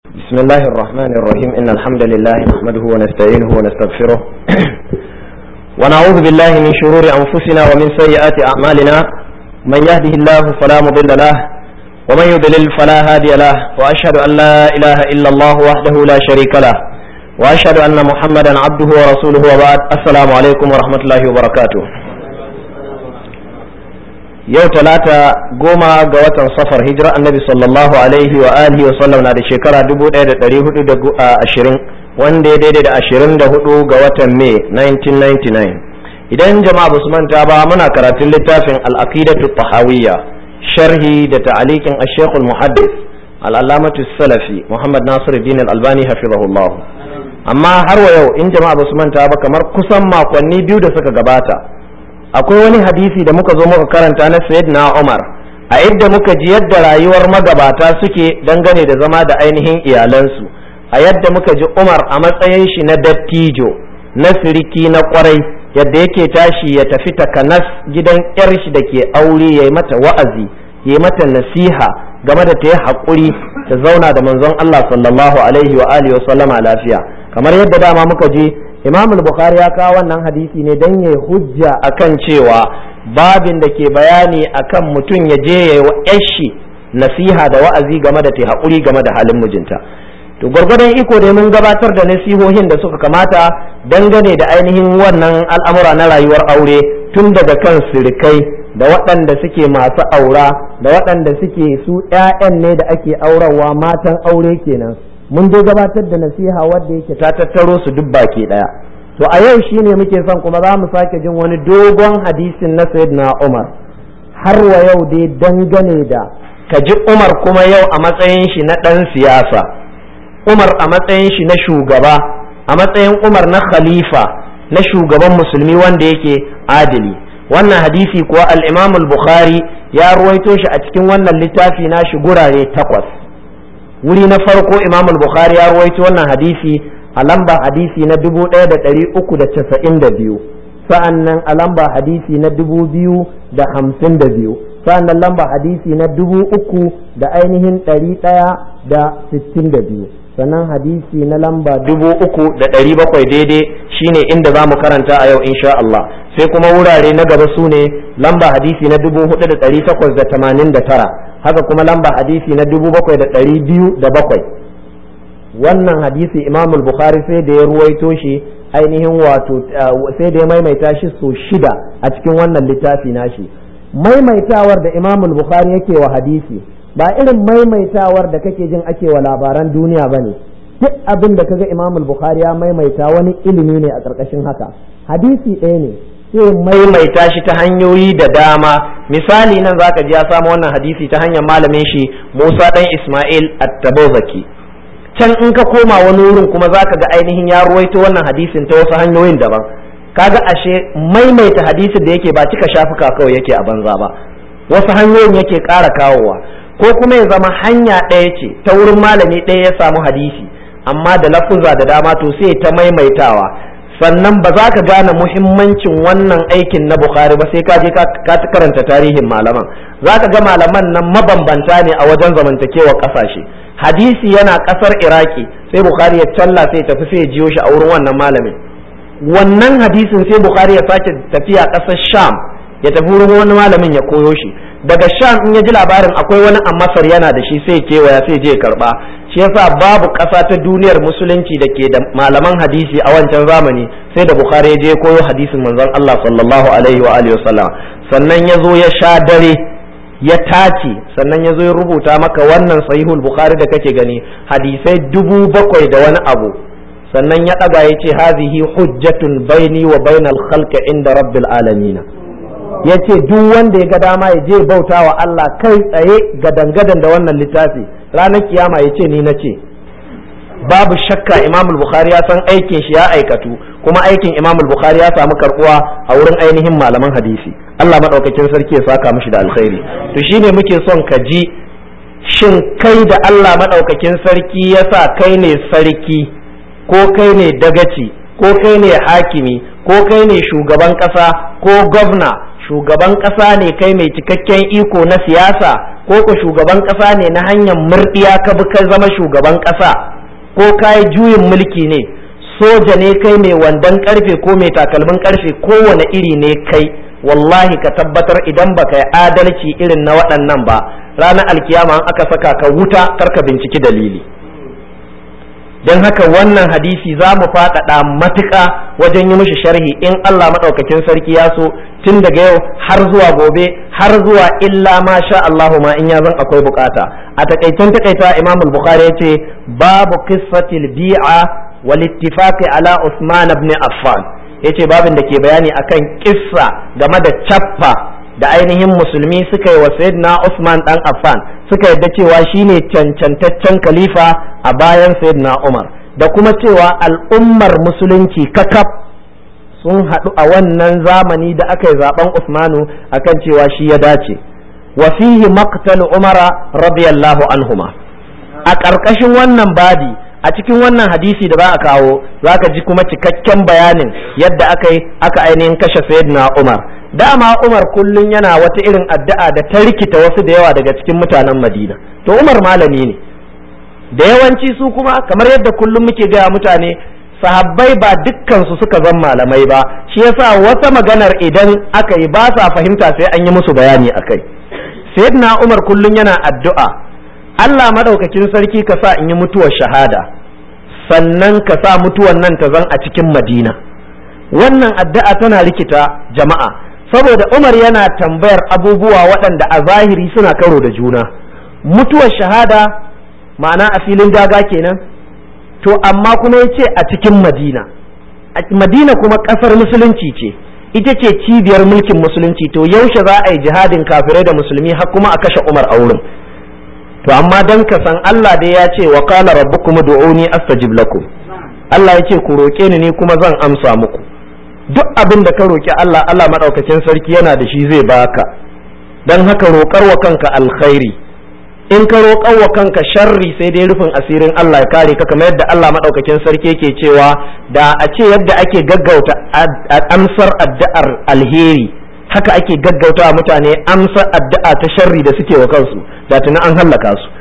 بسم الله الرحمن الرحيم إن الحمد لله نحمده ونستعينه ونستغفره ونعوذ بالله من شرور أنفسنا ومن سيئات أعمالنا من يهده الله فلا مضل له ومن يضلل فلا هادي له وأشهد أن لا إله إلا الله وحده لا شريك له وأشهد أن محمدا عبده ورسوله وبعد السلام عليكم ورحمة الله وبركاته yau talata 10 ga watan safar hijira annabi sallallahu alaihi wa alihi wa sallam na da shekara 1420 wanda ya daidai da 24 ga watan mai 1999 idan jama'a basu manta ba muna karatun littafin al-aqidatu tahawiyya sharhi da ta'aliqin ash-shaykh al-muhaddith al-allamatu salafi muhammad nasiruddin al-albani hafizahullah amma har wa yau in jama'a basu manta ba kamar kusan makonni biyu da suka gabata akwai wani hadisi da muka zo muka karanta na sayyidina Umar a yadda muka ji yadda rayuwar magabata suke dangane da zama da ainihin iyalansu a yadda muka ji Umar a matsayin shi na dattijo na siriki na kwarai yadda yake tashi ya tafi takanas gidan yar shi da ke aure yayi mata wa'azi yayi mata nasiha game da ta yi haƙuri ta zauna da manzon Allah sallallahu alaihi wa alihi wa sallama lafiya kamar yadda dama muka ji Imam al-Bukhari ya kawo wannan hadisi ne dan yayi hujja akan cewa babin da ke bayani akan mutum ya je yayi wa yashi nasiha da wa'azi game da ta haƙuri game da halin mijinta to gwargwadon iko dai mun gabatar da nasihohin da suka kamata dangane da ainihin wannan al'amura na rayuwar aure tun daga kan sirikai da waɗanda suke masu aura da waɗanda suke su ƴaƴan ne da ake aurawa matan aure kenan mun dai gabatar da nasiha wadda yake ta tattaro su duk baki daya to a yau shine muke son kuma za mu sake jin wani dogon hadisin na sayyidina Umar har wa yau dai dangane da kaji Umar kuma yau a matsayin shi na dan siyasa Umar a matsayin shi na shugaba a matsayin Umar na khalifa na shugaban musulmi wanda yake adili wannan hadisi kuwa al-Imam al-Bukhari ya ruwaito shi a cikin wannan littafi nashi gurare 8 wuri na farko Imam al-Bukhari ya rawaito wannan hadisi a lamba hadisi na 1392 sa'annan a lamba hadisi na 2052 sa'annan lamba hadisi na 3000 da ainihin 162 sannan hadisi na lamba 3700 daidai shine inda zamu karanta a yau insha Allah sai kuma wurare na gaba sune lamba hadisi na 4889 haka kuma lamba hadisi na 7207 wannan hadisi Imam al-Bukhari sai da ya ruwaito shi ainihin wato sai da ya maimaita shi so 6 a cikin wannan littafi nashi maimaitawar da Imam al-Bukhari yake wa hadisi ba irin maimaitawar da kake jin ake wa labaran duniya bane duk abin da kaga Imam al-Bukhari ya maimaita wani ilimi ne a ƙarƙashin haka hadisi ɗaya ne sai maimaita shi ta hanyoyi da dama misali nan zaka ji ya samu wannan hadisi ta hanyar malamin shi Musa dan Ismail at-Tabuzaki can in ka koma wani wurin kuma zaka ga ainihin ya ruwaito wannan hadisin ta wasu hanyoyin daban kaga ashe maimaita hadisin da yake ba cika shafuka kawai yake a banza ba wasu hanyoyin yake ƙara kawowa ko kuma ya zama hanya ɗaya ce ta wurin malami ɗaya ya samu hadisi amma da lafuza da dama to sai ta maimaitawa sannan ba za ka gane muhimmancin wannan aikin na Bukhari ba sai ka je ka karanta tarihin malaman za ka ga malaman nan mabambanta ne a wajen zamantakewa ƙasashe hadisi yana ƙasar Iraki sai Bukhari ya talla sai tafi sai ya jiyo shi a wurin wannan malamin wannan hadisin sai Bukhari ya sake tafiya ƙasar Sham ya tafi wurin wani malamin ya koyo shi daga Sham in ya ji labarin akwai wani a Masar yana da shi sai kewaya sai je karba shi yasa babu ƙasa ta duniyar musulunci da ke da malaman hadisi a wancan zamani sai da Bukhari ya je koyo hadisin manzon Allah sallallahu alaihi wa alihi wasallam sannan ya zo ya sha dare ya tace sannan ya zo ya rubuta maka wannan sahihul Bukhari da kake gani hadisai 7,000 da wani abu sannan ya ɗaga ya ce hazihi hujjatun baini wa bainal khalqi inda rabbil alamin ya ce duk wanda ya ga dama ya je bauta wa Allah kai tsaye gadangadan da wannan littafi ranar kiyama ya ce ni na ce babu shakka Imam al-Bukhari ya san aikin shi ya aikatu kuma aikin Imam al-Bukhari ya samu karbuwa a wurin ainihin malaman hadisi Allah madaukakin sarki ya saka mishi da alkhairi to shine muke son ka ji shin kai da Allah madaukakin sarki ya sa kai ne sarki ko kai ne dagaci ko kai ne hakimi ko kai ne shugaban kasa ko gwamna shugaban ƙasa ne kai mai cikakken iko na siyasa ko ko shugaban ƙasa ne na hanyar murɗiya ka bi ka zama shugaban ƙasa, ko ka yi juyin mulki ne, soja ne kai mai wandon ƙarfe ko mai takalmin ƙarfe, kowane iri ne kai, wallahi ka tabbatar idan baka yi adalci irin na waɗannan ba, ranar alkiyama an aka saka ka wuta karka binciki dalili. don haka wannan hadisi za mu faɗaɗa matuƙa wajen yi mishi sharhi in Allah maɗaukakin sarki ya so, tun daga yau har zuwa gobe har zuwa illa ma sha Allahu ma in ya zan akwai bukata. A takaicen takaita Imam al-Bukhari ya ce babu qissatil bi'a wal ittifaqi ala Uthman ibn Affan, yace babin da ke bayani akan kissa game da cappa da ainihin musulmi suka yi wa sayyidina Usman dan Affan, suka yadda cewa shine cancantaccen khalifa a bayan sayyidina Umar, da kuma cewa al'ummar musulunci kakaf sun haɗu a wannan zamani da aka yi zaben Usmanu akan cewa shi ya dace. Wa fihi maqtal Umara radiyallahu anhuma. A ƙarƙashin wannan babi, a cikin wannan hadisi da za a kawo, zaka ji kuma cikakken bayanin yadda aka ainihin kashe sayyidina Umar. Dama Umar kullun yana wata irin addu'a da ta rikita wasu da yawa daga cikin mutanen Madina. To Umar malami ne, da yawanci su kuma kamar yadda kullum muke gaya mutane, sahabbai ba dukkan su suka zan malamai ba, shi yasa wata maganar idan aka yi ba sa fahimta sai an yi musu bayani akai. Sayyidina Umar kullun yana addu'a, Allah madaukakin sarki ka sa in yi mutuwar shahada, sannan ka sa mutuwar nan ta zan a cikin Madina. Wannan addu'a tana rikita jama'a, saboda Umar yana tambayar abubuwa waɗanda a zahiri suna karo da juna. Mutuwar shahada ma'ana a filin daga kenan, to amma kuma ya ce a cikin Madina. Madina kuma ƙasar musulunci ce, ita ce cibiyar mulkin musulunci, to yaushe za a yi jihadin kafirai da musulmi har kuma a kashe Umar a wurin. To amma dan ka san Allah dai ya ce wa qala rabbukum ud'uni astajib lakum, Allah ya ce ku roke ni kuma zan amsa muku. Duk abin da ka roki Allah, Allah madaukakin sarki yana da shi zai baka. Dan haka roƙar wa kanka alkhairi, in ka roƙar wa kanka sharri sai dai rufin asirin Allah ya kare ka, kamar yadda Allah madaukakin sarki yake cewa da a ce yadda ake gaggauta amsar addu'ar alheri, haka ake gaggauta mutane amsar addu'a ta sharri da suke wa kansu, da tuni an hallaka su.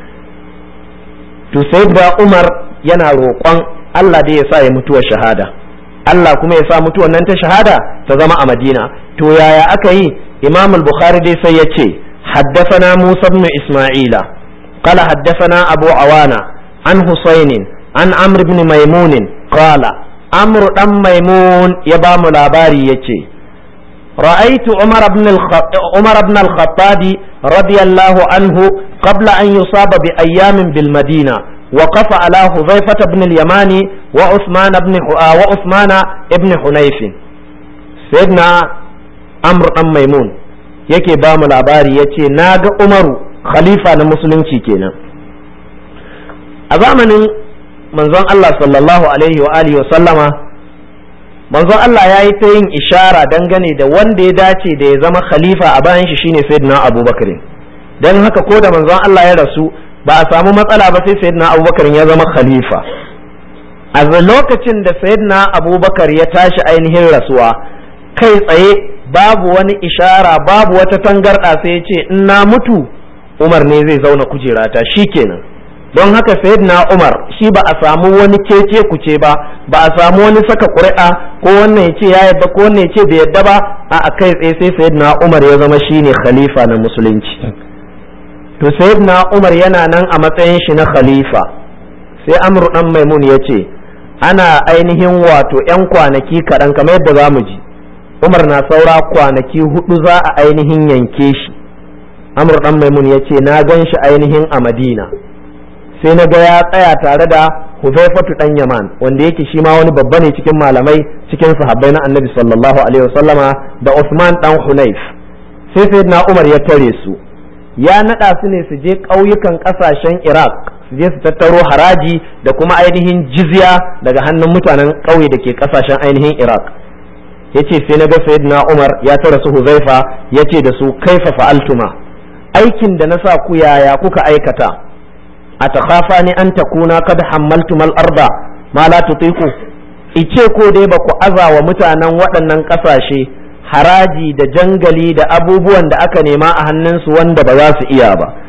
To sayyidina Umar yana roƙon Allah dai ya sa ya mutuwar shahada, Allah kuma ya sa mutuwar nan ta shahada ta zama a Madina. To yaya aka yi? Imam al-Bukhari dai sai ya ce haddathana Musa ibn Isma'ila qala haddathana Abu Awana an Husayn an Amr ibn Maimun qala Amr dan Maimun ya ba mu labari yace ra'aytu Umar ibn al-Khattab radiyallahu anhu qabla an yusaba bi ayyamin bil Madina وقف على حذيفة بن اليماني وعثمان ابن حنيف. سيدنا عمرو بن ميمون yake ba mu labari yace naga Umaru khalifa na musulunci kenan a zamanin manzon Allah sallallahu alaihi wa alihi wa sallama. Manzon Allah yayi ta yin ishara dangane da wanda ya dace da ya zama khalifa a bayan shi shine sayyidina Abubakar. Dan haka ko da manzon Allah ya rasu ba a samu matsala ba sai sayyidina Abubakar ya zama khalifa. A lokacin da sayyidina Abubakar ya tashi ainihin rasuwa, kai tsaye babu wani ishara, babu wata tangarda, sai ya ce in na mutu Umar ne zai zauna kujerata shikenan. Don haka sayyidina Umar shi ba a samu wani cece kuce ba a samu wani saka ƙuri'a ko wannan ya ce ya yadda ko wannan ya ce bai yadda ba, a kai tsaye sai sayyidina Umar ya zama shine khalifa na musulunci. To sayyidina Umar yana nan a matsayin shi na khalifa, sai Amr dan Maimun ya ce ana ainihin wato 'yan kwanaki kaɗan kamar yadda za mu ji, Umar na saura kwanaki 4 za a ainihin yanke shi. Amr dan Maimun ya ce na gan shi ainihin a Madina, sai na ga ya tsaya tare da Huzaifatu dan Yaman, wanda yake shi ma wani babba ne cikin malamai cikin sahabbai na Annabi sallallahu alaihi wasallama, da Uthman dan Hunayf. Sai sayyidina Umar ya tare su, ya naɗa su ne su je ƙauyukan ƙasashen Iraq, su je su tattaro haraji da kuma ainihin jizya daga hannun mutanen ƙauye da ke ƙasashen ainihin Iraq. Ya ce sai na ga sayyidina Umar ya tara su Huzaifa, ya ce da su kaifa fa'altuma, aikin da na sa ku yaya kuka aikata, a takhafa ni an takuna kad hammaltumal arda ma la tutiku, ice ko dai ba ku aza wa mutanen waɗannan ƙasashe haraji da jangali da abubuwan da aka nema a hannunsu wanda ba za su iya ba,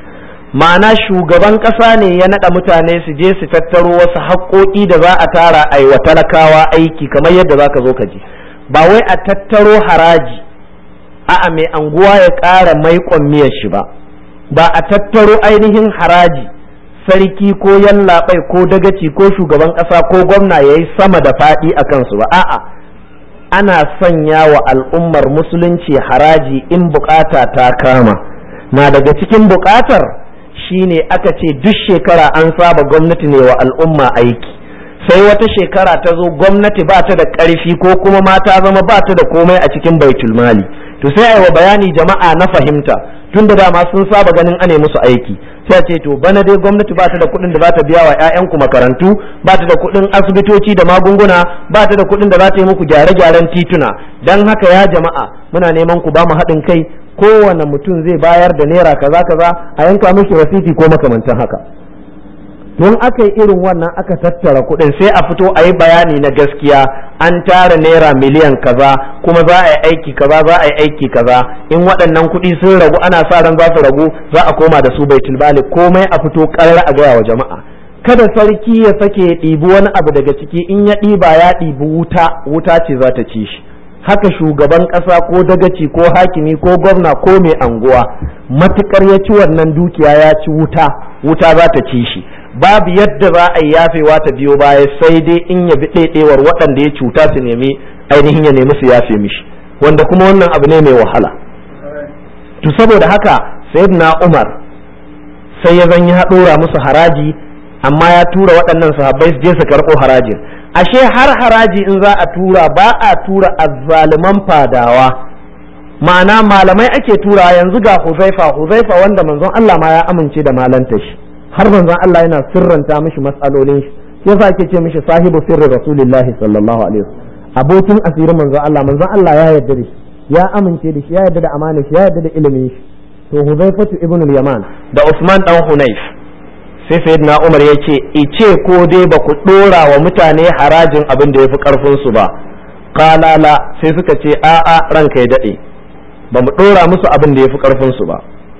ma'ana shugaban ƙasa ne ya naɗa mutane su je su tattaro wasu haƙoƙi da za a tara a yi wa talakawa aiki kamar yadda za ka zo ka ji, ba wai a tattaro haraji a'a mai anguwa ya ƙara maiƙon miyar shi ba a tattaro ainihin haraji sarki ko yallaɓai ko dagaci ko shugaban ƙasa ko gwamna ya yi sama da faɗi a kansu ba, a'a ana sanya wa al'ummar musulunci haraji in bukata ta kama. Na daga cikin bukatar shine aka ce duk shekara an saba gwamnati ne wa al'umma aiki, sai wata shekara ta zo gwamnati ba ta da ƙarfi ko kuma ma ta zama ba ta da komai a cikin baitul mali, to sai ai wa bayani jama'a na fahimta tun da dama sun saba ganin ane musu aiki, sai a ce to bana dai gwamnati ba ta da kuɗin da za ta biya wa 'ya'yanku makarantu, ba ta da kuɗin asibitoci da magunguna, ba ta da kuɗin da za ta yi muku gyare-gyaren tituna, don haka ya jama'a muna neman ku ba mu haɗin kai, kowane mutum zai bayar da naira kaza kaza a yanka mishi rasiti ko makamantan haka. Don aka yi irin wannan aka tattara kuɗin sai a fito a yi bayani na gaskiya, an tara naira miliyan kaza kuma za a yi aiki kaza za a yi aiki kaza, in waɗannan kuɗi sun ragu ana sa ran za su ragu za a koma da su baitul mali, komai a fito ƙarar a gaya wa jama'a. Kada sarki ya sake ya ɗibi wani abu daga ciki, in ya ɗiba ya ɗibi wuta ce za ta ci shi. Haka shugaban ƙasa ko dagaci ko hakimi ko gwamna ko mai anguwa matukar ya ci wannan dukiya ya ci wuta za ta ci shi. Babu yadda za a yi yafewa ta biyo baya sai dai in ya bi ɗaiɗewar waɗanda ya cuta su nemi ainihin ya nemi su yafe mishi, wanda kuma wannan abu ne mai wahala. To saboda haka sayyidina Umar sai ya zan ya ɗora musu haraji, amma ya tura waɗannan sahabbai su je su karɓo harajin. Ashe har haraji in za a tura ba a tura azzaliman fadawa, ma'ana malamai ake tura. Yanzu ga Huzaifa wanda manzon Allah ma ya amince da malanta shi, har manzon Allah yana sirranta mishi matsalolin shi, yasa ake ce mishi sahibu sirri rasulillahi sallallahu alaihi wasallam, abokin asirin manzon Allah ya yarda da shi, ya amince da shi, ya yarda da amanar shi, ya yarda da ilimin shi. To Huzaifatu ibn al-Yaman da Usman dan Hunayf, sai sayyidina Umar ya ce ice ko dai ba ku dora wa mutane harajin abin da ya fi karfin su ba, kalala sai suka ce a'a ranka ya dade ba mu dora musu abin da ya fi karfin su ba.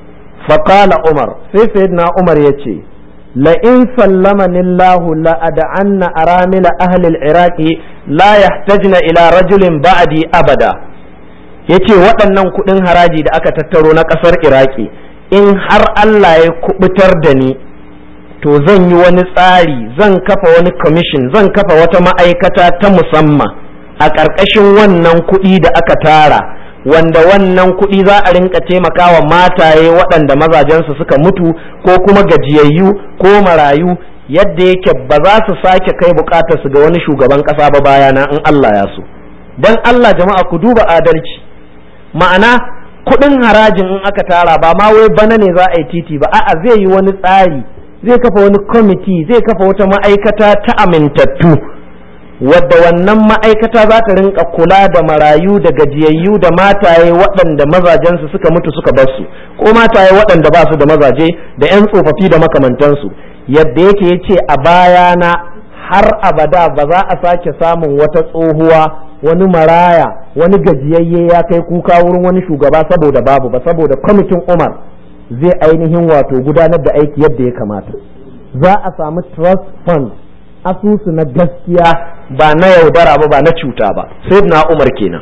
Faqala Umar, sai sayyidina Umar ya ce la in sallamani Allah la ad'anna aramil ahli al-iraqi la yahtajna ila rajulin ba'di abada. Yace waɗannan kuɗin haraji da aka tattaro na ƙasar Iraki, in har Allah ya kubutar da ni to zan yi wani tsari, zan kafa wani commission, zan kafa wata ma'aikata ta musamman a ƙarƙashin wannan kuɗi da aka tara, wanda wannan kuɗi za a rinka taimakawa mataye waɗanda mazajensu suka mutu ko kuma gajiyayyu ko marayu, yadda yake ba za su sake kai bukatarsu ga wani shugaban ƙasa ba bayana in Allah ya so. Don Allah jama'a ku duba adalci, ma'ana kuɗin harajin in aka tara ba ma wai bana ne za a yi titi ba, a'a zai yi wani tsari, zai kafa wani kwamiti, zai kafa wata ma'aikata ta amintattu, wadda wannan ma'aikata za ta rinka kula da marayu da gajiyayyu da mataye waɗanda mazajensu suka mutu suka bar su, ko mataye waɗanda ba su da mazaje da 'yan tsofaffi da makamantansu. Yadda yake ya ce a bayana har abada ba za a sake samun wata tsohuwa, wani maraya, wani gajiyayye ya kai kuka wurin wani shugaba saboda babu ba, saboda kwamitin Umar zai ainihin wato gudanar da aiki yadda ya kamata. Za a samu trust fund, asusu na gaskiya, ba na yaudara ba, ba na cuta ba. Sai na Umar kenan.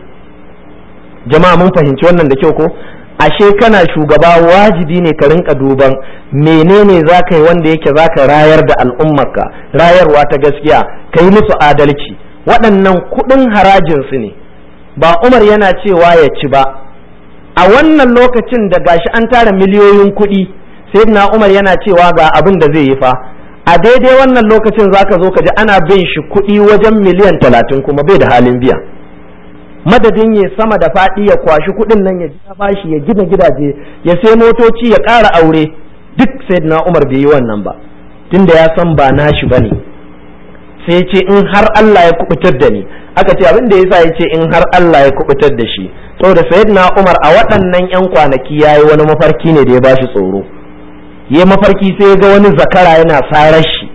Jama'a mun fahimci wannan da kyau ko? Ashe kana shugaba wajibi ne ka rinka duban menene za ka yi wanda yake za ka rayar da al'ummarka, rayarwa ta gaskiya, ka yi musu adalci. Waɗannan kuɗin harajinsu ne, ba Umar yana cewa ya ci ba. A wannan lokacin da gashi an tara miliyoyin kuɗi, sayyidina Umar yana cewa ga abin da zai yi fa. A daidai wannan lokacin zaka zo ka ji ana bin shi kuɗi wajen miliyan 30 kuma bai da halin biya. Madadin ya sama da faɗi ya kwashi kuɗin nan ya biya bashi, ya gina gidaje, ya sai motoci, ya ƙara aure, duk sayyidina Umar bai yi wannan ba, tunda ya san ba nashi bane. Sai ce in har Allah ya kubutar da ni, aka ce abin da yasa ya ce in har Allah ya kubutar da shi, saboda sayyidina Umar a waɗannan 'yan kwanaki yayi wani mafarki ne da ya bashi tsoro. Yayi mafarki sai ya ga wani zakara yana sarar shi,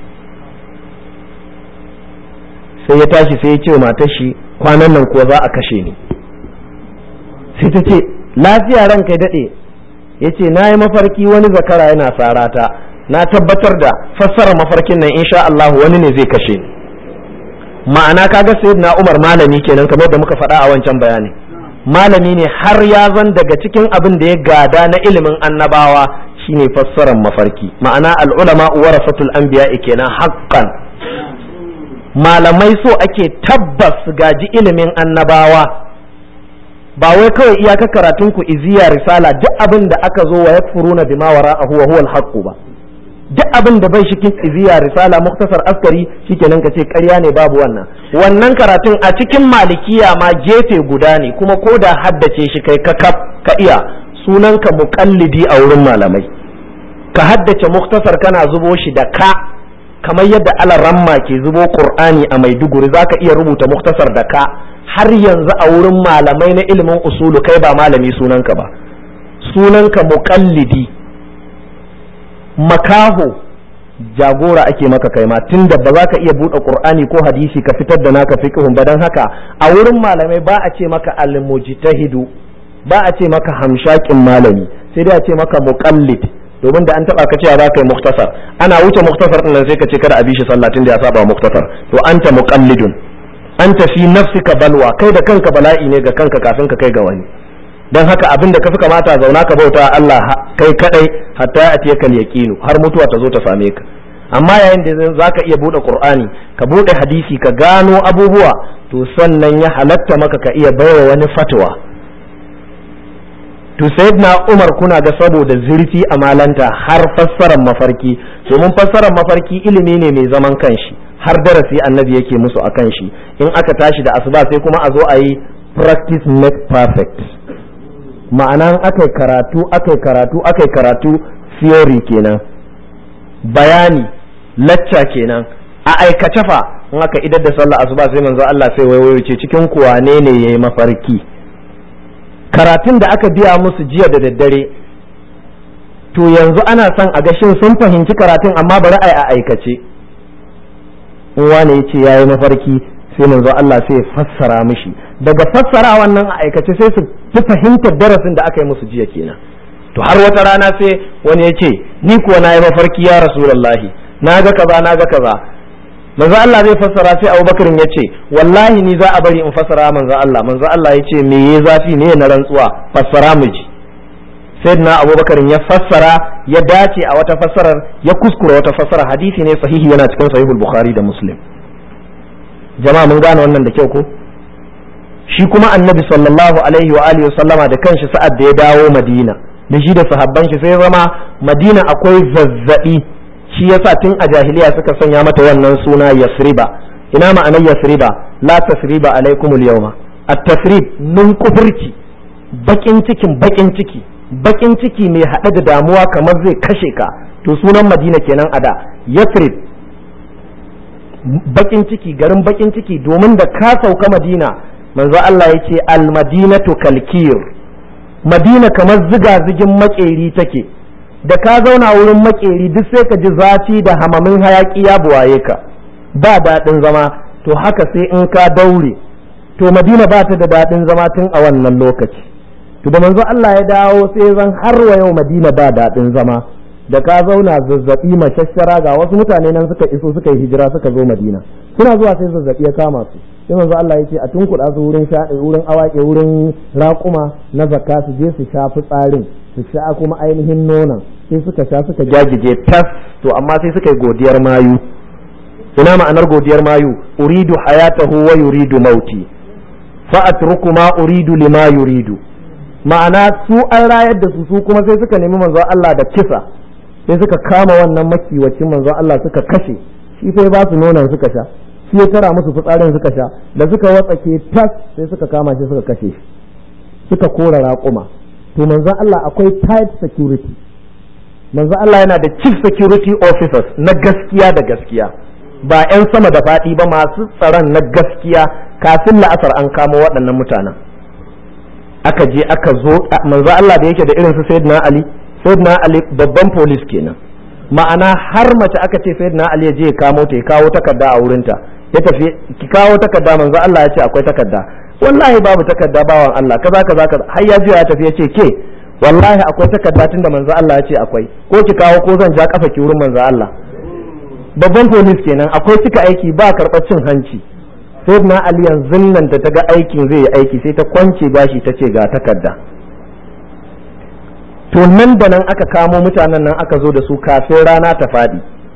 sai ya tashi sai ya ce matar shi kwanan nan kuwa za a kashe ni. Sai ta ce lafiya ranka daɗe, yace nayi mafarki wani zakara yana sarata, na tabbatar da fassara mafarkin nan insha Allah wani ne zai kashe ni. Ma'ana kaga sayyidina Umar malami kenan kamar da muka faɗa a wancan bayani, malami ne har ya zan daga cikin abin da ya gada na ilimin annabawa shine fassarar mafarki. Ma'ana al-ulama warasatul anbiya kenan haqqan. Malamai so ake tabbas gaji ilimin annabawa, ba wai kawai iyaka karatun ku iziya risala duk abin da aka zo wa yakfuruna bima wara'ahu wa huwa al-haqq ba. Duk abin da bai shikin iziya risala muktasar askari shikenan ka ce ƙarya ne, babu wannan karatun a cikin malikiya ma gefe guda ne, kuma ko da haddace shi kai ka iya sunanka muqallidi a wurin malamai. Ka haddace muktasar kana zubo shi da ka, kamar yadda alaramma ke zubo qur'ani a Maiduguri zaka iya rubuta muktasar da ka. Har yanzu a wurin malamai na ilimin usulu kai ba malami sunanka ba, sunanka muqallidi. Makaho jagora ake maka kai ma, tunda ba za ka iya buɗe qur'ani ko hadisi ka fitar da naka fiqhun ba. Dan haka a wurin malamai ba a ce maka al-mujtahidu, ba a ce maka hamshakin malami, sai dai a ce maka muqallid, domin da an taba ka cewa za ka yi muktasar, ana wuce muktasar din nan sai ka ce kada a bi shi sallah tunda ya saba muktasar, to anta muqallidun, anta fi nafsika balwa, kai da kanka bala'i ne ga kanka kafin ka kai ga wani. Dan haka abin da ka fi kamata zauna ka bauta Allah kai kadai hatta a tiya kal yaqinu, har mutuwa ta zo ta same ka. Amma yayin da zaka iya bude Qur'ani ka bude hadisi ka gano abubuwa, to sannan ya halatta maka ka iya baiwa wani fatwa. To sayyidina Umar kuna ga saboda zurfi a malanta har fassarar mafarki, domin fassarar mafarki ilimi ne mai zaman kanshi, har darasi annabi yake musu akan shi. In aka tashi da asuba sai kuma a zo a yi practice make perfect. Ma'ana akai karatu theory kenan, bayani lacca kenan, a aikace fa in aka idar da sallah asuba sai manzo Allah sai waiwayo ce cikin ku wane ne yayi mafarki. Karatun da aka biya musu jiya da daddare, to yanzu ana son a ga shin sun fahimci karatun, amma bari a aikace. In wane yace yayi mafarki sai manzo Allah sai ya fassara mishi, daga fassara wannan a aikace sai su fi fahimtar darasin da aka yi musu jiya kenan. To har wata rana sai wani ya ce ni kuwa na yi mafarki ya rasulullahi, na ga kaza. Manzo Allah zai fassara sai Abubakar ya ce wallahi ni za a bari in fassara manzo Allah ya ce me yayi zafi ne na rantsuwa, fassara mu ji. Sayyidina Abubakar ya fassara, ya dace a wata fassarar, ya kuskura wata fassara. Hadisi ne sahihi, yana cikin sahihul Bukhari da Muslim. Jama'a mun gane wannan da kyau ko? Shi kuma annabi sallallahu alaihi wa alihi sallama da kanshi sa'ad da ya dawo Madina da shi da sahabban shi, sai zama Madina akwai zazzabi, shi yasa tun a jahiliya suka sanya mata wannan suna Yasriba. Ina ma'anar Yasriba? La tasriba alaikumul yawma. At-tasrib nun kufurci, bakin ciki mai hade da damuwa kamar zai kashe ka, to sunan Madina kenan a da Yasrib. Bakin ciki, garin bakin ciki, domin da ka sauka Madina manzo Allah ya ce al-madinatu kalkir, Madina kamar zigazigin makeri take, da ka zauna wurin makeri duk sai ka ji zafi da hamamin hayaki ya buwaye ka, ba daɗin zama. To haka sai in ka daure, to Madina ba ta da daɗin zama tun a wannan lokaci. To da manzo Allah ya dawo sai zan har wa yau Madina ba daɗin zama, da ka zauna zazzabi mashashara. Ga wasu mutane nan suka iso suka yi hijira suka zo Madina, suna zuwa sai zazzabi ya kama su, sai manzo Allah ya ce a tunkuɗa su wurin awake, wurin raƙuma na zakka, su je su sha fitsarin, su sha kuma ainihin nonon, sai suka sha suka jajije tas. To amma sai suka yi godiyar mayu. Ina ma'anar godiyar mayu? Uridu hayatahu wa yuridu mauti fa atruku ma uridu lima yuridu. Ma'ana su an rayar da su kuma sai suka nemi manzo Allah da kisa, sai suka kama wannan makiwacin manzo Allah suka kashe shi, sai ba su nonon suka sha, shi ya tara musu fitsarin suka sha, da suka watsake tas sai suka kama shi suka kashe shi, suka kora raƙuma. To manzo Allah akwai tight security, manzo Allah yana da chief security officers na gaskiya da gaskiya, ba 'yan sama da faɗi ba, masu tsaron na gaskiya. Kafin la'asar an kamo waɗannan mutanen, aka je aka zo manzo Allah da yake da irin su Sayyidina Ali babban police kenan, ma'ana har mace aka ce Sayyidina Ali ya je ya kamo ta, ya kawo takarda a wurinta, ya tafi ki kawo takarda, manzo Allah ya ce akwai takarda, wallahi babu takarda bawan Allah, kaza har ya juya ya tafi ya ce ke wallahi akwai takarda tun da manzo Allah ya ce akwai, ko ki kawo ko zan ja kafa ki wurin manzo Allah. Babban polis kenan, akwai cika aiki ba karɓar cin hanci. Sai na Ali yanzu nan da ta ga aikin zai yi aiki sai ta kwance gashi ta ce ga takarda. To nan da nan aka kamo mutanen nan aka zo da su kafin rana ta faɗi,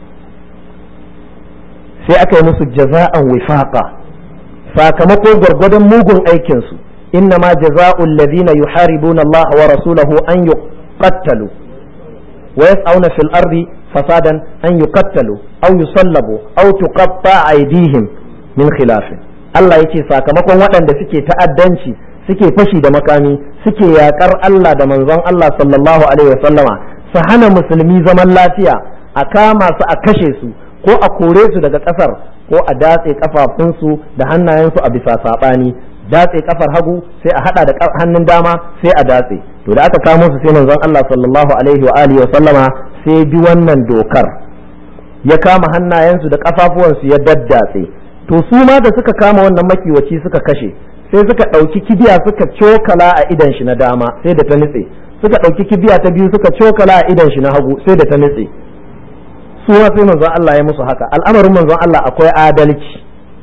sai aka yi musu jaza'an wifaqa, sakamako gwargwadon mugun aikinsu. إنما جزاء الذين يحاربون الله ورسوله أن يقتلوا ويسعون في الأرض فسادا أن يقتلوا أو يصلبوا أو تقطع أيديهم من خلاف. Allah ya ce sakamakon waɗanda suke ta'addanci suke fashi da makami suke yaƙar Allah da manzon Allah sallallahu alaihi wasallama su hana musulmi zaman lafiya, a kama su a kashe su ko a kore su daga ƙasar ko a datse kafafunsu da hannayensu a bisa saɓani. Datse kafar hagu sai a hada da hannun dama sai a datse. To da aka kamo su sai manzon Allah sallallahu alaihi wa alihi wa sallama sai bi wannan dokar, ya kama hannayensu da kafafuwansu ya daddatse. To su ma da suka kama wannan makiwaci suka kashe, sai suka dauki kibiya suka cokala a idan shi na dama sai da ta nitse, suka dauki kibiya ta biyu suka cokala a idan shi na hagu sai da ta nitse. Su ma sai manzon Allah ya musu haka. Al'amarin manzon Allah akwai adalci.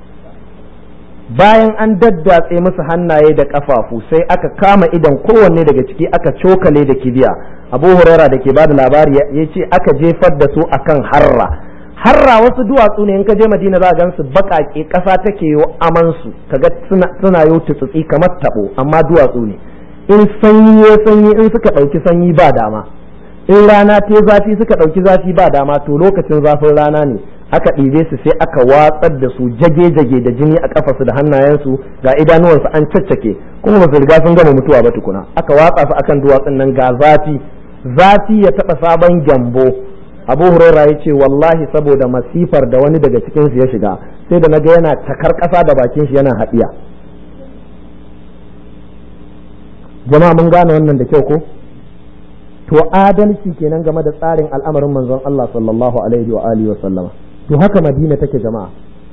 Bayan an daddatse musu hannaye da kafafu sai aka kama idan kowanne daga ciki aka cokale da kibiya. Abu Huraira da ke ba da labari ya ce aka jefar da su akan harra wasu duwatsu ne, in ka je Madina za a gan su baƙaƙe, ƙasa take yo amansu kaga suna yo tutsutsi kamar tabo, amma duwatsu ne. In sanyi ya sanyi, in suka ɗauki sanyi ba dama, in rana ta zafi suka ɗauki zafi ba dama. To lokacin zafin rana ne aka ɗibe su sai aka watsar da su jage-jage da jini a kafasu da hannayensu, ga idanuwansu an caccake, kuma ba su riga sun gama mutuwa ba tukuna. Aka watsa su akan duwatsun nan ga zafi ya taɓa sabon gyambo. Abu Hurairah ya ce wallahi saboda masifar da wani daga cikin su ya shiga sai da naga yana takar ƙasa da bakin shi yana haɗiya. Jama'a mun gane wannan da kyau ko? To adalci kenan game da tsarin al'amarin manzon Allah sallallahu alaihi wa alihi wa sallama. To haka Madina take jama'a.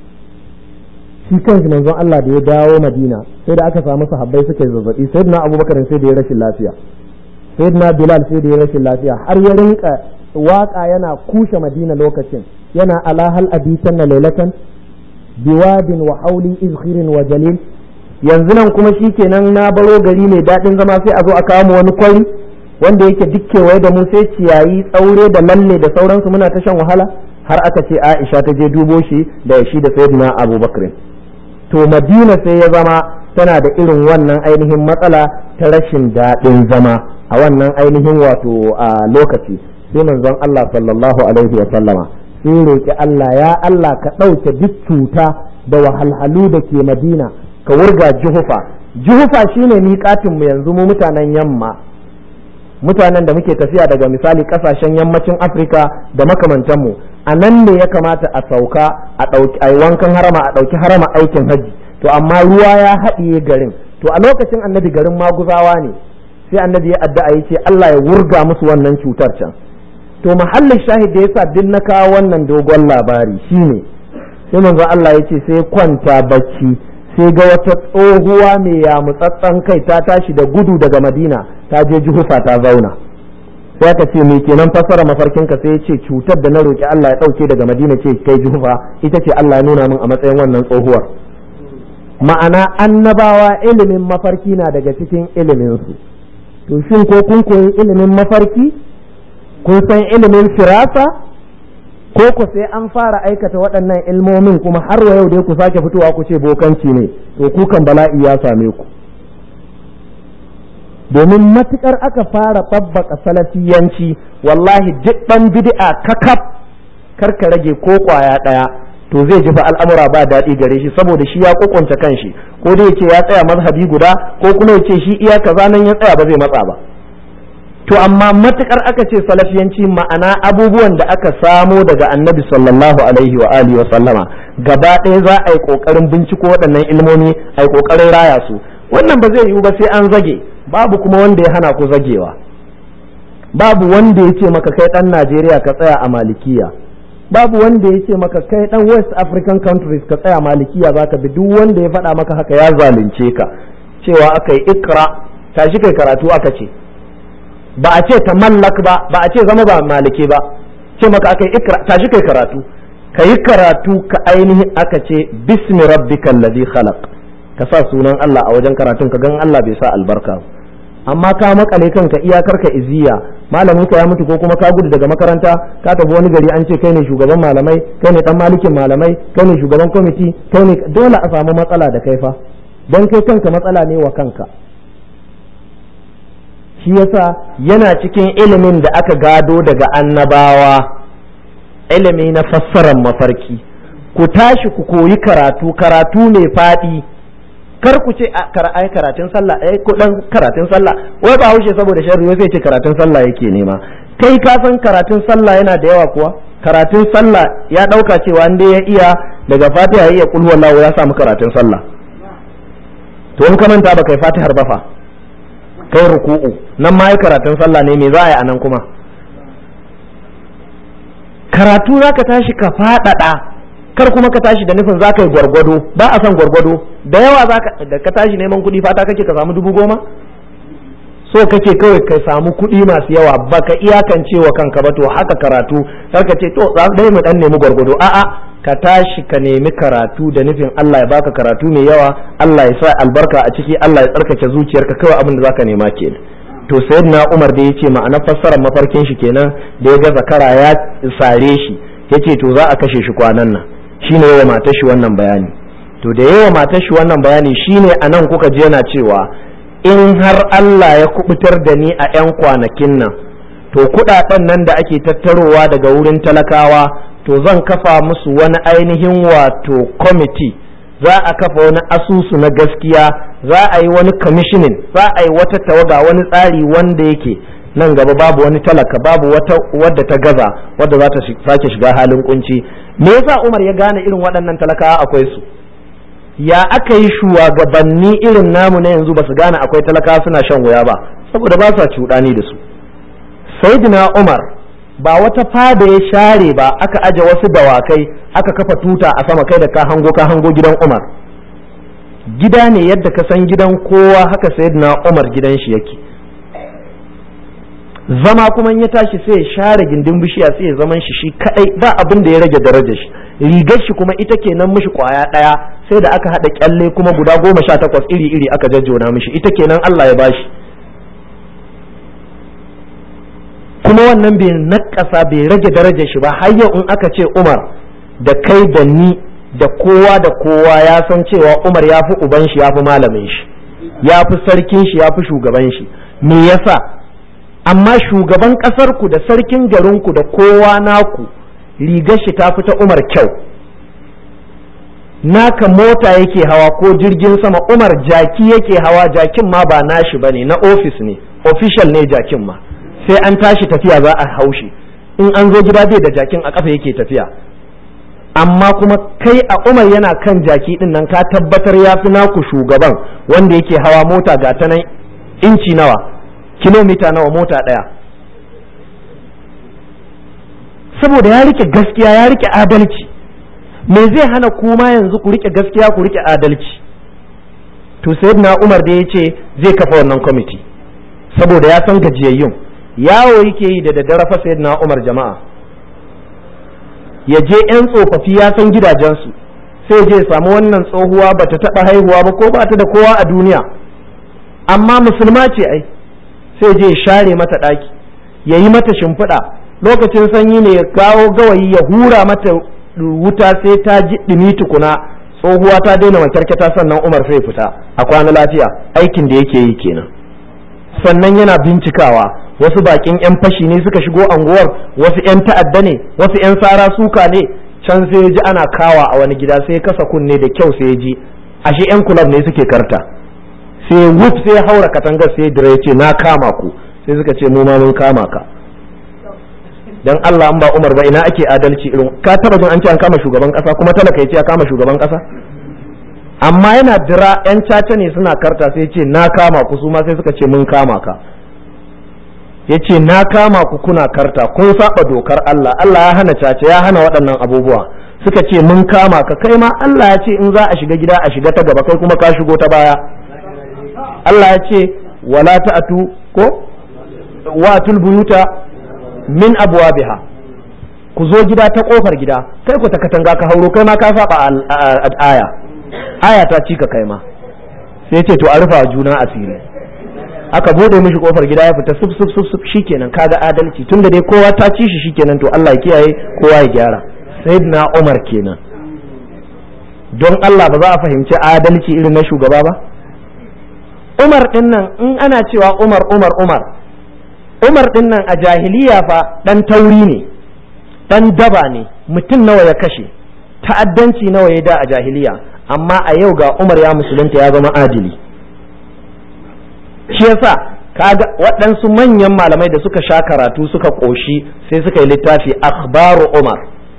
Shi kanshi manzon Allah da ya dawo Madina sai da aka samu sahabbai suka yi zazzabi. Sayyidina Abubakar sai da ya rashin lafiya, Sayyidina Bilal sai da ya rashin lafiya, har ya rinka waka yana kushe Madina lokacin, yana alahal abitan na lailatan biwadin wa hauli izhirin wa jalil. Yanzu nan kuma shi kenan na baro gari mai daɗin zama sai a zo a kawo mu wani kwari wanda yake duk kewaye da mu sai ciyayi, tsaure da lalle da sauransu muna ta shan wahala. Har aka ce Aisha ta je dubo shi da shi da Sayyidina Abubakar. To Madina sai ya zama tana da irin wannan ainihin matsala ta rashin daɗin zama a wannan ainihin wato a lokaci. Sai manzon Allah sallallahu alaihi wa sallama sai roki Allah, ya Allah ka ɗauke duk cuta da wahalhalu da ke Madina ka wurga Juhufa. Juhufa shine miƙatin mu yanzu mu mutanen yamma, mutanen da muke tafiya daga misali kasashen yammacin Afirka da makamantanmu. A nan ne ya kamata a sauka a ɗauki wankan harama, a ɗauki harama aikin hajji. To amma ruwa ya haɗiye garin. To a lokacin annabi garin maguzawa ne, sai annabi ya addu'a ya ce Allah ya wurga musu wannan cutar can. To mahallin shahid da yasa din na kawo wannan dogon labari shine sai manzo Allah ya ce sai kwanta bacci sai ga wata tsohuwa mai yamutsatsan kai ta tashi da gudu daga Madina ta je Juhufa ta zauna. Sai aka ce me kenan fassara mafarkinka? sai ya ce cutar da na roki Allah ya dauke daga Madina ce kai Juhufa, ita ce Allah ya nuna min a matsayin wannan tsohuwar. Ma'ana annabawa ilimin mafarki na daga cikin ilimin su. To shin ko kun koyi ilimin mafarki? Kun san ilimin firasa? Ko ku sai an fara aikata waɗannan ilmomin kuma har wa yau dai ku sake fitowa ku ce bokanci ne? To kukan bala'i ya same ku. Domin matukar aka fara tabbaka salafiyanci, wallahi duk ɗan bid'a kakaf karka rage ko kwaya ɗaya, to zai ji fa al'amura ba daɗi gare shi, saboda shi ya kokunta kanshi, ko dai yace ya tsaya mazhabi guda ko kuma yace shi iya kaza nan ya tsaya ba zai matsa ba. To amma matukar aka ce salafiyanci, ma'ana abubuwan da aka samo daga annabi sallallahu alaihi wa alihi wa sallama, gaba ɗaya za a yi kokarin binciko waɗannan ilmomi, a yi kokarin raya su. Wannan ba zai yiwu ba sai an zage. Babu kuma wanda ya hana ku zagewa. Babu wanda ya ce maka kai ɗan Najeriya ka tsaya a Malikiya. Babu wanda ya ce maka kai ɗan West African countries ka tsaya Malikiya za ka bi. Duk wanda ya faɗa maka haka ya zalunce ka. Cewa aka yi ikra, tashi kai karatu aka ce. ba a ce ta mallak ba a ce zama ba maliki ba, ce maka akai ikra tashi kai karatu, kayi karatu ka ainihin aka ce bismi rabbikal ladhi khalaq, ka sa sunan Allah a wajen karatun ka gan Allah bai sa albarka. Amma ka makale kanka iyakar ka iziya, malamin ka ya mutu ko kuma ka gudu daga makaranta ka tafi wani gari an ce kai ne shugaban malamai, kai ne dan malikin malamai, kai ne shugaban kwamiti, kai ne, dole a samu matsala da kai fa, dan kai kanka matsala ne wa kanka. Shi yasa yana cikin ilimin da aka gado daga annabawa, ilimi na fassarar mafarki. Ku tashi ku koyi karatu mai faɗi. Kar ku ce ai karatun sallah karatun sallah, wai ba haushe saboda sharri wai sai ce karatun sallah yake nema. Kai ka san karatun sallah yana da yawa kuwa? Karatun sallah ya dauka cewa inda ya iya daga Fatiha ya iya kul huwallahu ya samu karatun sallah. To in ka manta ba kai Fatihar ba fa, kai ruku'u nan ma ai karatun sallah ne, me za a yi anan kuma? Karatu zaka tashi ka faɗaɗa, kar kuma ka tashi da nufin zaka yi gwargwado, ba a san gwargwado da yawa. Da ka tashi neman kuɗi fata kake ka samu 10,000, so kake kawai ka samu kuɗi masu yawa, baka iyakance wa kanka ba. To haka karatu kar ka ce to dai mu dan nemi gwargwado, a'a ka tashi ka nemi karatu da nufin Allah ya baka karatu mai yawa, Allah ya sa albarka a ciki, Allah ya tsarkake zuciyarka, kawai abin da zaka nema kenan. To sayyidina Umar da yace ma'ana fassarar mafarkin shi kenan, da ya ga zakara ya sare shi yace to za a kashe shi kwanan nan, shine yawa matar shi wannan bayani. To da yawa matar shi wannan bayani shine anan kuka je yana cewa in har Allah ya kubutar da ni a 'yan kwanakin nan, to kudaden nan da ake tattarowa daga wurin talakawa, to zan kafa musu wani ainihin wato committee, za a kafa wani asusu na gaskiya, za a yi wani commissioning, za a yi wata tawaga, wani tsari wanda yake nan gaba babu wani talaka, babu wata wadda ta gaza wadda za ta sake shiga halin kunci. Me yasa Umar ya gane irin waɗannan talakawa akwai su? Ya aka yi shugabanni irin namu na yanzu ba su gane akwai talakawa suna shan wuya ba? Saboda ba sa cuɗani da su. Sayyidina Umar ba wata fada ya share ba, aka aje wasu dawakai aka kafa tuta a sama, kai da ka hango gidan Umar. Gida ne yadda ka san gidan kowa, haka Sayyidina Umar gidan shi yake. Zama kuma ya tashi sai ya share gindin bishiya, sai ya zaman shi kadai, ba abin da ya rage darajar shi. Rigar shi kuma ita kenan mishi kwaya daya, sai da aka hada kyalle kuma guda 18 iri aka jajjona mishi, ita kenan Allah ya bashi. Kuma wannan bai nakasa, bai rage darajar shi ba. Har yau in aka ce Umar, da kai da ni da kowa ya san cewa Umar ya fi uban shi, ya fi malamin shi, ya fi sarkin shi, ya fi shugaban shi. Me yasa? Amma shugaban ƙasarku da sarkin garinku da kowa naku rigar shi ta fita Umar kyau. Naka mota yake hawa ko jirgin sama, Umar jaki yake hawa, jakin ma ba nashi bane, na ofis ne, official ne jakin ma, sai an tashi tafiya za a haushi, in an zo gida bai da jakin, a kafa yake tafiya. Amma kuma kai a Umar yana kan jaki din nan, ka tabbatar ya fi naku shugaban wanda yake hawa mota ga ta nan inci nawa, kilomita nawa mota ɗaya. Saboda ya rike gaskiya, ya rike adalci. Me zai hana kuma yanzu ku rike gaskiya, ku rike adalci? To sayyidina Umar da ya ce zai kafa wannan kwamiti, saboda ya san gajiyayyun. Yawo yake yi da daddare fa sayyidina Umar jama'a, ya je 'yan tsofaffi, ya san gidajensu, sai je samu wannan tsohuwa bata taɓa haihuwa ba ko ba ta da kowa a duniya, amma musulma ce ai, sai je share mata ɗaki, ya yi mata shimfiɗa, lokacin sanyi ne ya kawo gawayi ya hura mata wuta sai ta ji ɗumi tukuna, tsohuwa ta daina makyarkyata, sannan Umar sai fita a kwana lafiya. Aikin da yake yi kenan. Sannan yana bincikawa, wasu bakin 'yan fashi ne suka shigo anguwar, wasu 'yan ta'adda ne, wasu 'yan sara suka ne, can sai ya ji ana kawa a wani gida, sai ya kasa kunne da kyau, sai ya ji ashe 'yan kulab ne suke karta. Sai wuf sai ya haura katangar, sai dire ya ce na kama ku, sai suka ce mu ma mun kama ka. Dan Allah an ba Umar ba ina ake adalci irin? Ka taba jin an ce an kama shugaban kasa kuma talaka yace ya kama shugaban kasa? Amma yana dira 'yan caca ne suna karta, sai ce na kama ku, su ma sai suka ce mun kama ka. Yace na kama ku kuna karta, kun saba dokar Allah, Allah ya hana caca, ya hana waɗannan abubuwa. Suka ce mun kama ka, kai ma Allah ya ce in za a shiga gida a shiga ta gaba, kai kuma ka shigo ta baya. Allah ya ce wala ta'atu ko watul buyuta min abwabiha, ku zo gida ta kofar gida, kai ku ta katanga ka hauro, kai ma ka saba aya ta cika kai ma. sai ce to a rufa juna asiri, aka bude mishi kofar gida ya fita sub sub sub shikenan, kaga adalci, tunda dai kowa ta ci shi shikenan, to Allah ya kiyaye kowa ya gyara. Sayyidina Umar kenan. Don Allah ba za a fahimci adalci irin na shugaba ba? Umar din nan in ana cewa Umar din nan a jahiliya fa dan tauri ne, dan daba ne, mutum nawa ya kashe, ta'addanci nawa ya da a jahiliya, amma a yau ga Umar ya musulunta ya zama adili. Shi yasa kaga waɗansu manyan malamai da suka sha karatu suka ƙoshi sai suka yi littafi akhbaru Umar,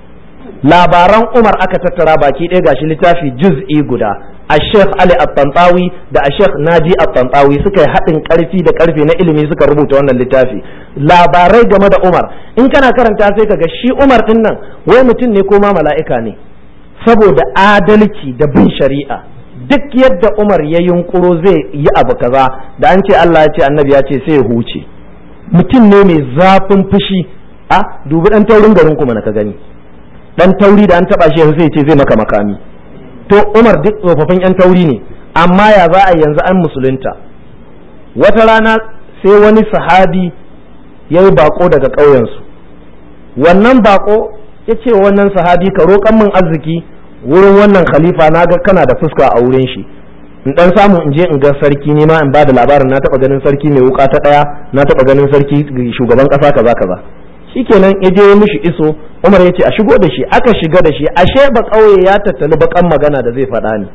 labaran Umar aka tattara baki ɗaya gashi littafi juz'i guda. a Sheikh Ali At-Tantawi da a Sheikh Naji At-Tantawi suka yi haɗin ƙarfi da ƙarfe na ilimi suka rubuta wannan littafi, labarai game da Umar. In kana karanta sai kaga shi Umar din nan wai mutum ne ko ma mala'ika ne, saboda adalci da bin shari'a. Duk yadda Umar ya yunkuro zai yi abu kaza, da an ce Allah ya ce annabi ya ce sai ya huce. Mutum ne mai zafin fushi. A dubi dan taurin garin kuma na ka gani, dan tauri da an taba shi yanzu sai ce zai maka makami. To Umar duk tsofaffin yan tauri ne, amma ya za a yanzu an musulunta. Wata rana sai wani sahabi ya yi bako daga ƙauyensu. Wannan bako ya ce wannan sahabi ka roƙan min arziki wurin wannan khalifa, na ga kana da fuska a wurin shi, in dan samu in je in ga sarki, ni ma in ba da labarin na taba ganin sarki mai wuka ta daya, na taba ganin sarki shugaban kasa kaza kaza. Shikenan ya je mishi iso, Umar ya ce a shigo da shi, aka shiga da shi, ashe ba kauye ya tattali bakan magana da zai faɗa ni.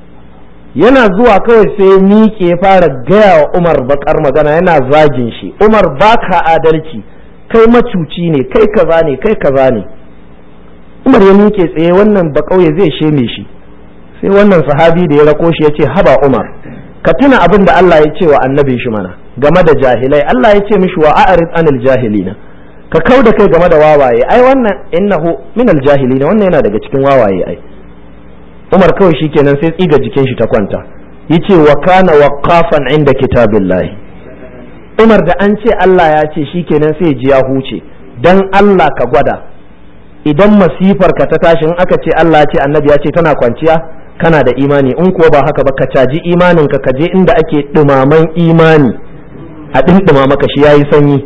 Yana zuwa kawai sai miƙe ya fara gaya wa Umar bakar magana, yana zagin shi. Umar baka adalci, kai macuci ne, kai kaza ne, kai kaza ne. Umar ya miƙe tsaye, wannan ba kauye zai sheme shi. Sai wannan sahabi da ya rako shi ya ce haba Umar, ka tuna abin da Allah ya ce wa annabin shi mana game da jahilai. Allah ya ce mishi wa a'rid anil jahilina, ka kau da kai game da wawaye. Ai wannan innahu minal jahilina, wannan yana daga cikin wawaye. Ai Umar kawai shikenan sai tsiga jikin shi ta kwanta, yace wa kana waqafan inda kitabillahi. Umar da an ce Allah ya ce shikenan sai ji ya huce. Dan Allah ka gwada, idan masifar ka ta tashi in aka ce Allah ya ce annabi ya ce tana kwanciya, kana da imani. In kuwa ba haka ba, ka caji imanin ka je inda ake dumaman imani a dindima maka shi yayi sanyi.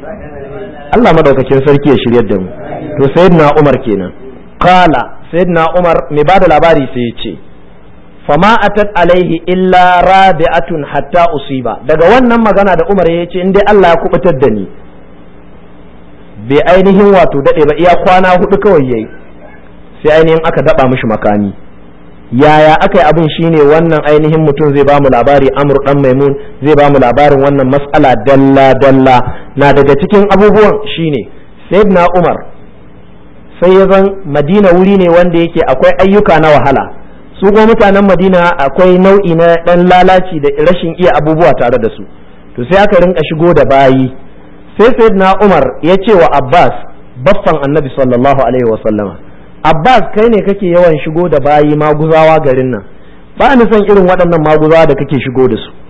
Allah madaukakin sarki ya shiryar da mu. To sayyidina Umar kenan. Qala sayyidina Umar mai bada labari sai ya ce fama atat alaihi illa rabi'atun hatta usiba. Daga wannan magana da Umar ya ce in dai Allah ya kubutar da ni, bai ainihin wato dade ba, iya kwana 4 kawai yayi, sai ainihin aka daba mishi makami. Yaya aka yi abin shine wannan ainihin mutum zai bamu labari, Amr dan Maimun zai bamu labarin wannan mas'ala dalla dalla. Na daga cikin abubuwan shine sayyidina Umar sai ya zan Madina wuri ne wanda yake akwai ayyuka na wahala, su kuma mutanen Madina akwai nau'i na dan lalaci da rashin iya abubuwa tare da su, to sai aka rinka shigo da bayi. Sai sayyidina Umar ya ce wa Abbas baffan Annabi sallallahu alaihi wasallama, Abbas kai ne kake yawan shigo da bayi maguzawa garin nan, ba ni son irin waɗannan maguzawa da kake shigo da su.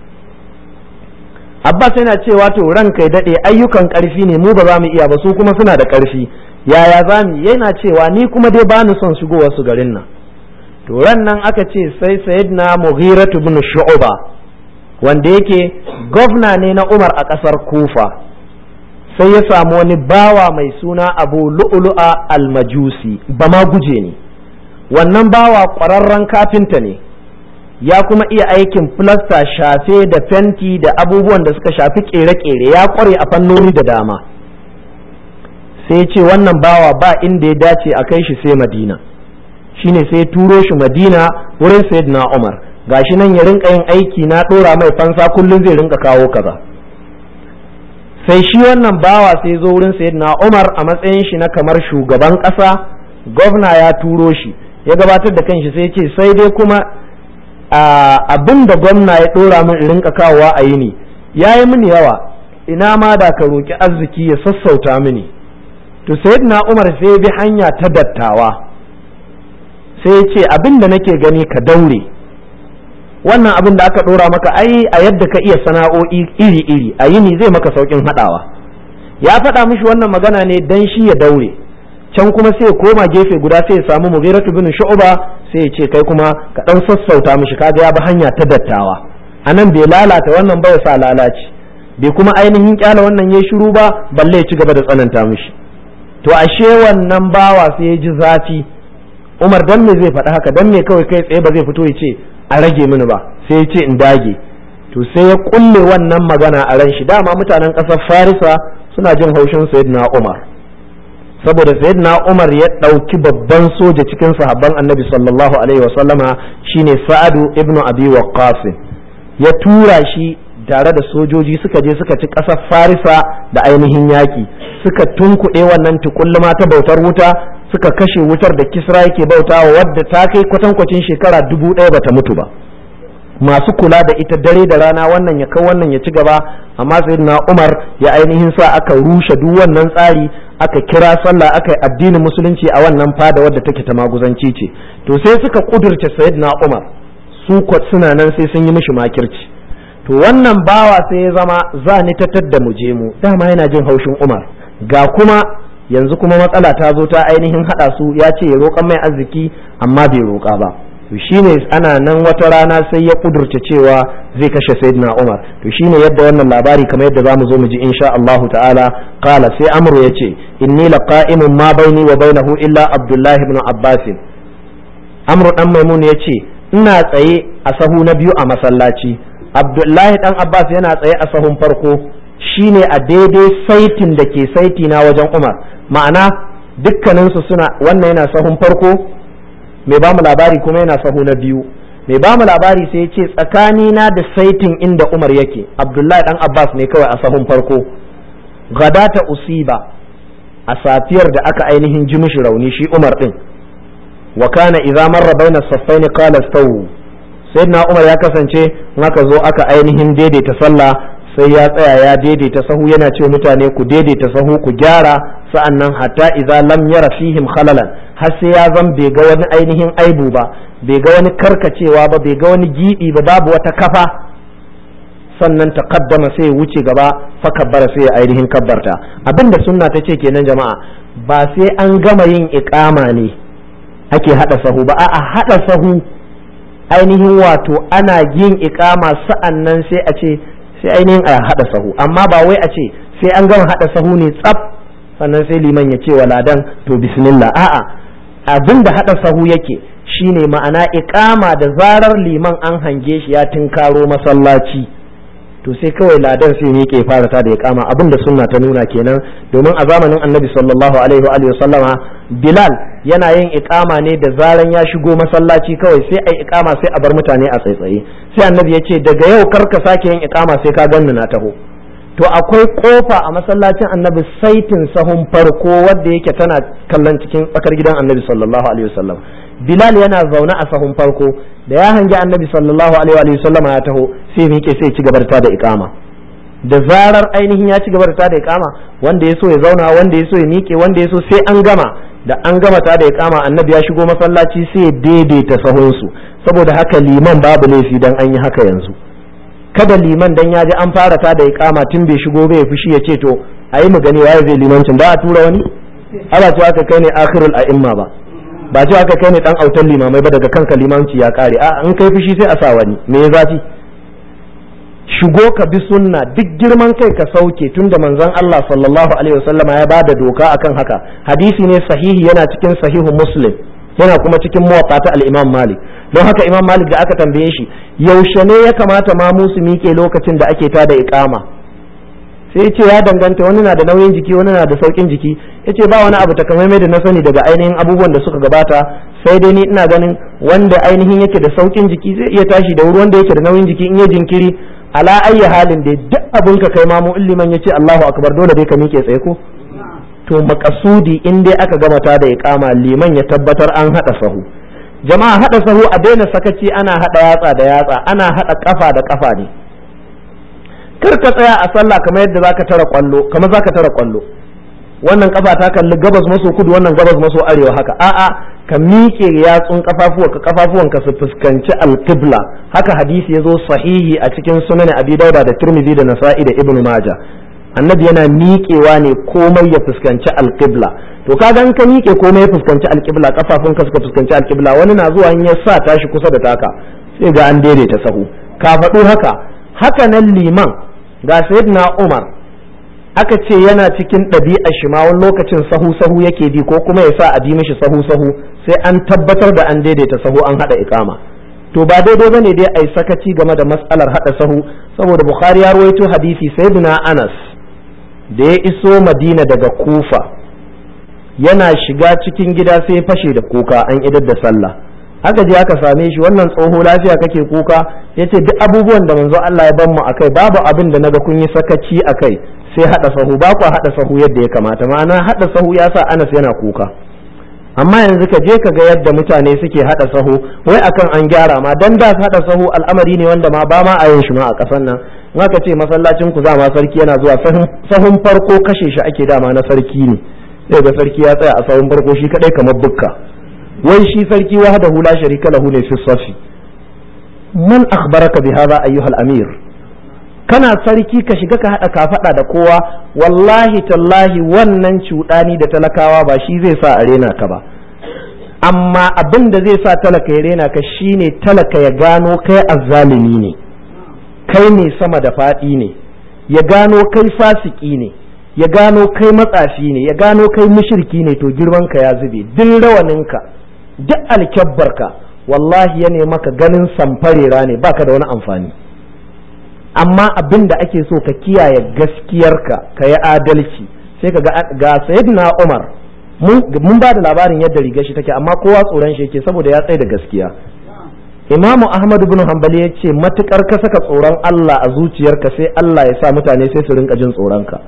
Abbas yana cewa to ranka ya dade, ayyukan ƙarfi ne, mu ba za mu iya ba, su kuma suna da ƙarfi, yaya za mu? Yana cewa ni kuma dai ba ni son shigowar su garin nan. To ran nan aka ce sai sayyidina Mughira ibn Shu'ba, wanda yake gwamna ne na Umar a ƙasar Kufa, sai ya samu wani bawa mai suna Abu Lu'lu'a al-Majusi, ba ma guje ne. Wannan bawa ƙwararren kafinta ne, ya kuma iya aikin filasta, shafe da fenti da abubuwan da suka shafi ƙere-ƙere, ya ƙware a fannoni da dama. Sai ce wannan bawa ba inda ya dace a kai shi sai Madina, shine sai turo shi Madina wurin Sayyidina Umar, gashi nan ya rinka yin aiki, na ɗora mai fansa, kullum zai rinka kawo kaza. Sai shi wannan bawa sai zo wurin Sayyidina Umar a matsayin shi na kamar shugaban ƙasa, gwamna ya turo shi, ya gabatar da kanshi sai ce sai dai kuma abin da gwamna ya ɗora min rinka kawowa a yini ya yi mini yawa, ina ma da ka roƙi arziki ya sassauta mini. To Sayyidina Umar sai bi hanya ta dattawa, sai ya ce abin da nake gani ka daure, wannan abin da aka dora maka ai a yadda ka iya sana'o'i iri-iri a yini zai maka saukin hadawa. Ya faɗa mishi wannan magana ne dan shi ya daure, can kuma sai ya koma gefe guda sai ya samu Mughiratu bin Shu'ba sai ya ce kai kuma ka dan sassauta mishi, kaga ya bi hanya ta dattawa. Anan bai lalata wannan ba ya sa lalaci, bai kuma ainihin kyala wannan yayi shiru ba balle ya ci gaba da tsananta mishi. To ashe wannan bawa sai ya ji zafi, Umar dan me zai faɗi haka, dan me kawai kai tsaye ba zai fito ya ce a rage mini ba, sai ya ce in dage. To sai ya kulle wannan magana a ran shi. Dama mutanen ƙasar Farisa suna jin haushin Sayyidina Umar, saboda Sayyidina Umar ya ɗauki babban soja cikin sahabban Annabi sallallahu alaihi wasallama shine Sa'adu ibn Abi Waqqas, ya tura shi tare da sojoji suka je suka ci ƙasar Farisa da ainihin yaƙi, suka tunkuɗe wannan tukulluma ta bautar wuta, suka kashe wutar da Kisra yake bautawa wadda ta kai kwatankwacin shekara 1000 bata mutu ba. Masu kula da ita dare da rana, wannan ya kai wannan ya ci gaba, amma Sayyidina Umar ya ainihin sa aka rushe duk wannan tsari, aka kira sallah, aka yi addinin musulunci a wannan fada wadda take ta maguzanci ce. To sai suka kudurce Sayyidina Umar, su suna nan sai sun yi mishi makirci. To wannan bawa sai ya zama za ni tattar da mu je mu, dama yana jin haushin Umar, ga kuma yanzu kuma matsala ta zo ta ainihin hada su, ya ce ya roƙan mai arziki amma bai roƙa ba. To shine ana nan wata rana sai ya kudurta cewa zai kashe Sayyidina Umar. To shine yadda wannan labari kamar yadda zamu zo mu ji insha Allahu ta'ala. Qala sai Amru yace inni laqa'imun ma baini wa bainahu illa Abdullah ibn Abbas. Amru dan Maimun yace ina tsaye a sahu na biyu a masallaci, Abdullahi dan Abbas yana tsaye a sahun farko, shine a daidai saitin da ke saiti na wajen Umar. Ma'ana dukkaninsu suna, wannan yana sahun farko, mai ba mu labari kuma yana sahu na biyu. Mai ba mu labari sai ya ce tsakanina da saitin inda Umar yake, Abdullahi dan Abbas ne kawai a sahun farko. Gadata usiba, a safiyar da aka ainihin ji mishi rauni shi Umar din. Wa kana idza marra baina saffaini qala stawu. Sayyidina Umar ya kasance in aka zo aka ainihin daidaita sallah sai ya tsaya ya daidaita sahu, yana ce mutane ku daidaita sahu ku gyara, sa'annan hatta idza lam yara fihim khalalan, har sai ya zan bai ga wani ainihin aibu ba, bai ga wani karkacewa ba, bai ga wani gibi ba, babu wata kafa, sannan taqaddama sai ya wuce gaba fa kabbara sai ya ainihin kabbarta. Abinda sunna ta ce kenan jama'a, ba sai an gama yin iqama ne ake hada sahu ba, a'a hada sahu ainihin wato ana yin iqama sa'annan sai a ce sai ainihin a hada sahu, amma ba wai a ce sai an gama hada sahu ne tsaf sannan sai liman ya ce wa ladan to bismillah. A'a, abin da hada sahu yake shine ma'ana iqama da zarar liman an hange shi ya tinkaro masallaci, to sai kawai ladan sai ne yake fara ta da iqama. Abin da sunna ta nuna kenan, domin a zamanin Annabi sallallahu alaihi wa alihi sallama Bilal yana yin iqama ne da zaran ya shigo masallaci, kawai sai ai iqama sai a bar mutane a tsaitsaye. Sai Annabi ya ce daga yau kar ka sake yin iqama sai ka ganni na taho. To akwai kofa a masallacin Annabi saitin sahun farko wadda yake tana kallon cikin tsakar gidan Annabi sallallahu alaihi wasallam. Bilal yana zaune a sahun farko, da ya hangi Annabi sallallahu alaihi wasallam ya taho sai miƙe sai ci gaba da iqama. Da zarar ainihin ya ci gaba da iqama, wanda ya so ya zauna, wanda ya so ya miƙe, wanda ya so sai an gama. Da an gama ta da iqama Annabi ya shigo masallaci sai ya daidaita sahunsu. Saboda haka liman babu laifi dan an yi haka yanzu. Kada liman dan ya ji an fara ta da iqama tun bai shigo bai fushi ya ce to ayi mu gani waye zai limancin, ba a tura wani. Ana cewa aka kai ne akhirul a'imma ba cewa aka kai ne dan autan limamai ba, daga kanka limanci ya kare. A in kai fushi sai a sa wani, me ya zafi? Shigo ka bi sunna, duk girman kai ka sauke, tunda manzon Allah sallallahu alaihi wasallama ya bada doka akan haka. Hadisi ne sahihi, yana cikin sahihu Muslim, yana kuma cikin muwatta ta al-Imam Malik. Don haka Imam Malik da aka tambaye shi yaushe ne ya kamata ma musu miƙe lokacin da ake tada iqama, sai ya ce ya danganta, wani na da nauyin jiki, wani na da saukin jiki. Ya ce ba wani abu takamaimai da na sani daga ainihin abubuwan da suka gabata, sai dai ni ina ganin wanda ainihin yake da saukin jiki zai iya tashi da wuri, wanda yake da nauyin jiki in ya jinkiri, ala ayyi halin da duk abin ka kai mamu illiman ya ce Allahu akbar dole dai ka miƙe tsaye ko. To makasudi in dai aka gama ta da iqama liman ya tabbatar an hada sahu. Jama'a hada sahu a daina sakaci, ana hada yatsa da yatsa, ana hada kafa da kafa ne. Kar ka tsaya a sallah kamar yadda zaka tara kwallo, wannan kafa ta kalli gabas maso kudu, wannan gabas maso arewa haka. A'a, ka miƙe yatsun kafafuwanka su fuskanci alqibla. Haka hadisi yazo sahihi a cikin sunan Abi Dawud da Tirmidhi da Nasa'i da Ibn Majah. Annabi yana miƙewa ne komai ya fuskanci alqibla. To kaga in ka miƙe komai ya fuskanci alqibla, kafafunka suka fuskanci alqibla, wani na zuwa in ya sa tashi kusa da taka sai ga an daidaita sahu. Ka faɗo haka nan liman ga Sayyidina Umar aka ce yana cikin ɗabi'ar shi ma wani lokacin sahu yake bi ko kuma ya sa a bi mishi sahu sai an tabbatar da an daidaita sahu an haɗa iqama. To ba daidai bane dai ai sakaci game da matsalar haɗa sahu, saboda Bukhari ya rawaito hadisi Sayyidina Anas da ya iso Madina daga Kufa yana shiga cikin gida sai ya fashe da kuka an idar da sallah. Aka je aka same shi, wannan tsoho lafiya kake kuka? Yace duk abubuwan da manzo Allah ya ban mu akai babu abin da naga kun yi sakaci akai sai hada sahu, ba ku hada sahu yadda ya kamata. Ma'ana hada sahu ya sa Anas yana kuka. Amma yanzu ka je ka ga yadda mutane suke hada sahu wai akan an gyara ma, dan da hada sahu al'amari ne wanda ma ba ma a yin shi ma a kasan nan. In aka ce masallacin ku zama sarki yana zuwa sahun farko kashe shi ake, dama na sarki ne, sai ga sarki ya tsaya a sahun farko shi kadai kamar bukka, wai shi sarki wahdahu la sharika lahu ne fi safi. Man akhbaraka bi hadha ayyuhal amir? Kana sarki ka shiga ka hada kafada da kowa, wallahi tallahi wannan cuɗani da talakawa ba shi zai sa a rena ka ba, amma abin da zai sa talaka ya rena ka shine talaka ya gano kai azzalimi ne, kai ne sama da faɗi ne, ya gano kai fasiki ne, ya gano kai matsafi ne, ya gano kai mushriki ne. To girman ka ya zube, duk rawaninka duk alkyabbarka wallahi ya ne maka ganin samfarera ne, baka da wani amfani. Amma abin da ake so ka kiyaye gaskiyarka, ka yi adalci. Sai ka ga Sayyidina Umar mun ba da labarin yadda rigar shi take, amma kowa tsoron shi yake saboda ya tsaye da gaskiya. Imamu Ahmad ibn Hanbali ya ce matukar ka saka tsoron Allah a zuciyarka sai Allah ya sa mutane sai su rinka jin tsoronka.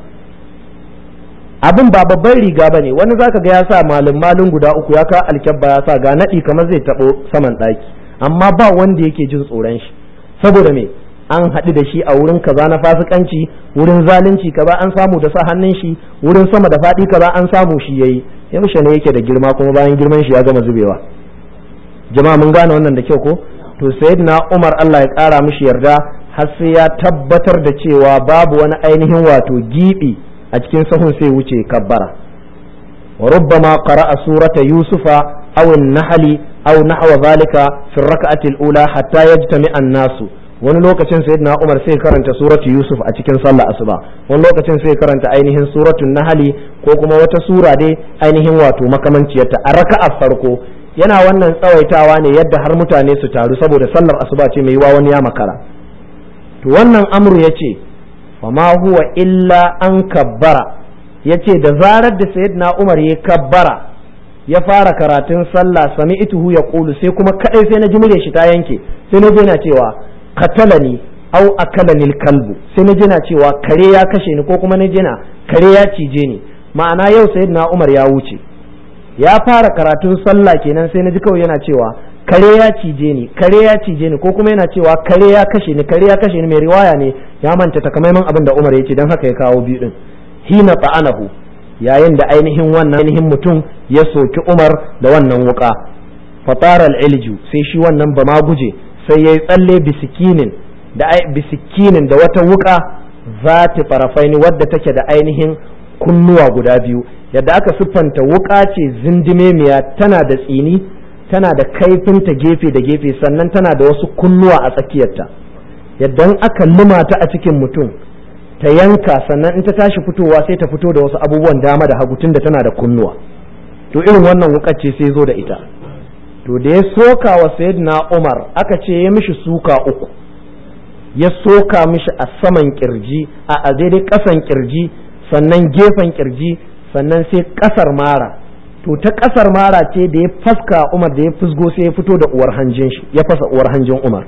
Abin ba babban riga bane, wani zaka ga ya sa malin guda uku, ya ka alkyabba ya sa ga nadi kamar zai tabo saman daki, amma ba wanda yake jin tsoron shi. Saboda me? An haɗu da shi a wurin kaza na fasikanci, wurin zalunci kaza an samu da sa hannun shi, wurin sama da faɗi kaza an samu shi yayi. Yaushe ne yake da girma kuma bayan girman shi ya gama zubewa? Jama'a mun gane wannan da kyau ko? To Sayyidina Umar Allah ya ƙara mishi yarda har sai ya tabbatar da cewa babu wani ainihin wato gibi a cikin sahun sai wuce kabbara. Wa rubbama qara'a surata Yusufa aw an-Nahl aw nahwa zalika fi ar-rak'ati al-ula hatta yajtami'a an-nasu. Wani lokacin Sayyidina Umar sai karanta suratu Yusuf a cikin sallah asuba, wani lokacin sai karanta ainihin suratul Nahl ko kuma wata sura dai ainihin wato makamanciyarta a raka'a farko. Yana wannan tsawaitawa ne yadda har mutane su taru, saboda sallar asuba ce mai yiwa wani ya makara. To wannan amru yace fama huwa illa an kabbara, yace da zarar da Sayyidina Umar ya kabbara ya fara karatun sallah sami'tuhu yaqulu, sai kuma kadai sai na ji mure shi ta yanke, sai na je na cewa qatalani aw akalani alkalbu, sai na je na cewa kare ya kashe ni ko kuma na je na kare ya cije ni. Ma'ana yau Sayyidina Umar ya wuce, ya fara karatun sallah kenan, sai na ji kawai yana cewa kare ya cije ni, kare ya cije ni, ko kuma yana cewa kare ya kashe ni, kare ya kashe ni. Mai riwaya ne ya manta takamaiman abin da Umar ya ce, don haka ya kawo biyu din. Hina ta'anahu, yayin da ainihin wannan ainihin mutum ya soki Umar da wannan wuka. Fatara al-ilju, sai shi wannan ba ma guje sai yayi tsalle bisikinin da wata wuka zati farafaini wadda take da ainihin kunnuwa guda biyu. Yadda aka siffanta wuka ce zindimemiya, tana da tsini, tana da kaifinta gefe da gefe, sannan tana da wasu kunnuwa a tsakiyarta. Yadda aka lumata a cikin mutum ta yanka, sannan in ta tashi fitowa sai ta fito da wasu abubuwan dama da hagu tunda tana da kunnuwa. To irin wannan wukar ce sai zo da ita. To da ya soka wa Sayyidina Umar aka ce ya mishi suka uku, ya soka mishi a saman kirji, a daidai kasan kirji, sannan gefen kirji, sannan sai kasar mara. To ta kasar mara ce da ya faska Umar, da ya fusgo sai ya fito da uwar hanjin shi, ya fasa uwar hanjin Umar.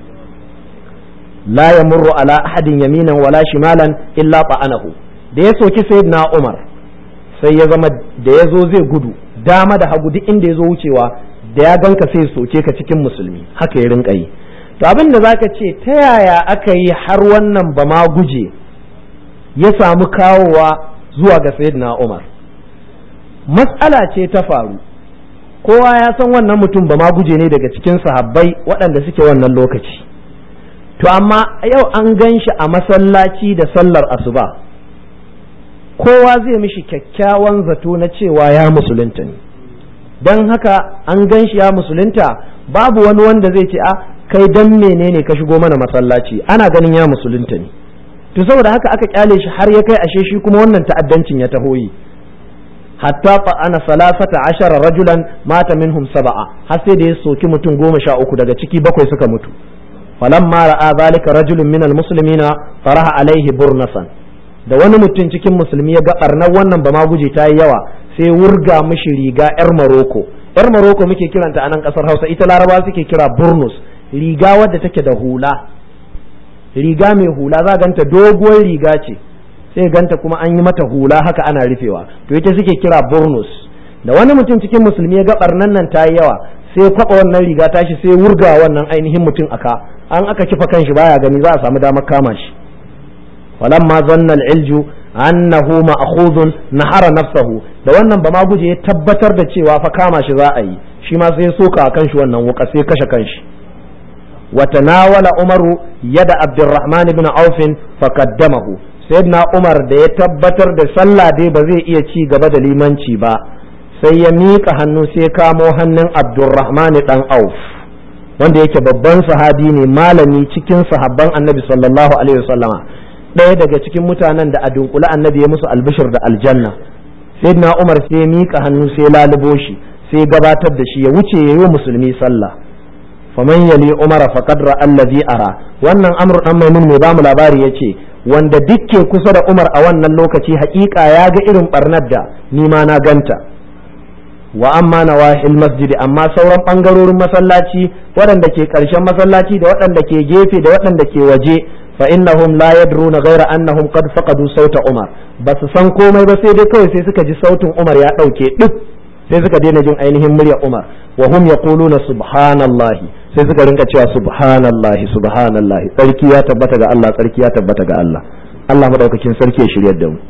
La yamurru ala ahadin yaminan wala shimalan illa ta'anahu. Da ya soki Sayyidina Umar sai ya zama da ya zo zai gudu dama da hagu duk inda ya zo wucewa, da ya ganka sai ya soke ka cikin musulmi. Haka ya rinka yi. To abin da zaka ce ta yaya aka yi har wannan ba ma guje ya samu kawowa zuwa ga Sayyidina Umar? Mas'ala ce ta faru kowa ya san wannan mutum ba ma guje ne daga cikin sahabbai waɗanda suke wannan lokaci. To amma yau an gan shi a masallaci da sallar asuba, kowa zai mishi kyakkyawan zato na cewa ya musulunta ne, don haka an gan shi ya musulunta, babu wani wanda zai ce a kai dan menene ka shigo mana masallaci, ana ganin ya musulunta ne. To saboda haka aka kyale shi har ya kai ashe shi kuma wannan ta'addancin ya taho yi, hatta fa ana 13 rajulan mata minhum 7, har sai da ya soki mutum 13 daga ciki 7 suka mutu. falamma ra'a zalika rajulun minal muslimina faraha alaihi burnasan, da wani mutum cikin musulmi ya ga barnar wannan ba ma guje ta yi yawa, sai wurga mishi riga yar maroko muke kiranta a nan kasar Hausa, ita Laraba suke kira burnus, riga wadda take da hula, riga mai hula za ganta doguwar riga ce, sai ganta kuma an yi mata hula haka ana rufewa, to ita suke kira burnus. Da wani mutum cikin musulmi ya ga barnan nan ta yi yawa, sai kwaba wannan riga tashi sai wurga wannan ainihin mutum aka, an aka kifa kanshi baya gani za a samu damar kama shi. falamma zanna al-ilju annahu ma'khudun nahara nafsahu, da wannan ba ma guje ya tabbatar da cewa fa kama shi za a yi, shi ma sai soka kanshi wannan wuka sai kashe kanshi. wa tanawala umaru yada abdurrahman ibn auf faqaddamahu, sayyidina umar da ya tabbatar da sallah dai ba zai iya ci gaba da limanci ba, sai ya miƙa hannu sai kamo hannun abdurrahman dan auf, wanda yake babban sahabi ne, malami cikin sahabban annabi sallallahu alaihi wasallama, ɗaya daga cikin mutanen da a dunkule annabi ya musu albishir da aljanna. sayyidina umar sai ya miƙa hannu sai lalubo shi sai gabatar da shi ya wuce yayi wa musulmi sallah. faman yali umar faqad ra'a allazi ara, wannan amru dan maimun mai bamu labari yace wanda dukke kusa da umar a wannan lokaci haƙiƙa ya ga irin barnar da ni ma na ganta. wa amma nawahil masjidi, amma sauran bangarorin masallaci waɗanda ke ƙarshen masallaci da waɗanda ke gefe da waɗanda ke waje, fa innahum la yadruna ghayra annahum qad faqadu sauta umar, basu san komai ba sai dai kawai sai suka ji sautin umar ya dauke duk, sai suka daina jin ainihin murya umar. wa hum yaquluna subhanallahi, sai suka rinka cewa subhanallahi subhanallahi, sarki ya tabbata ga Allah, sarki ya tabbata ga Allah. Allah madaukakin sarki ya shiryar da mu.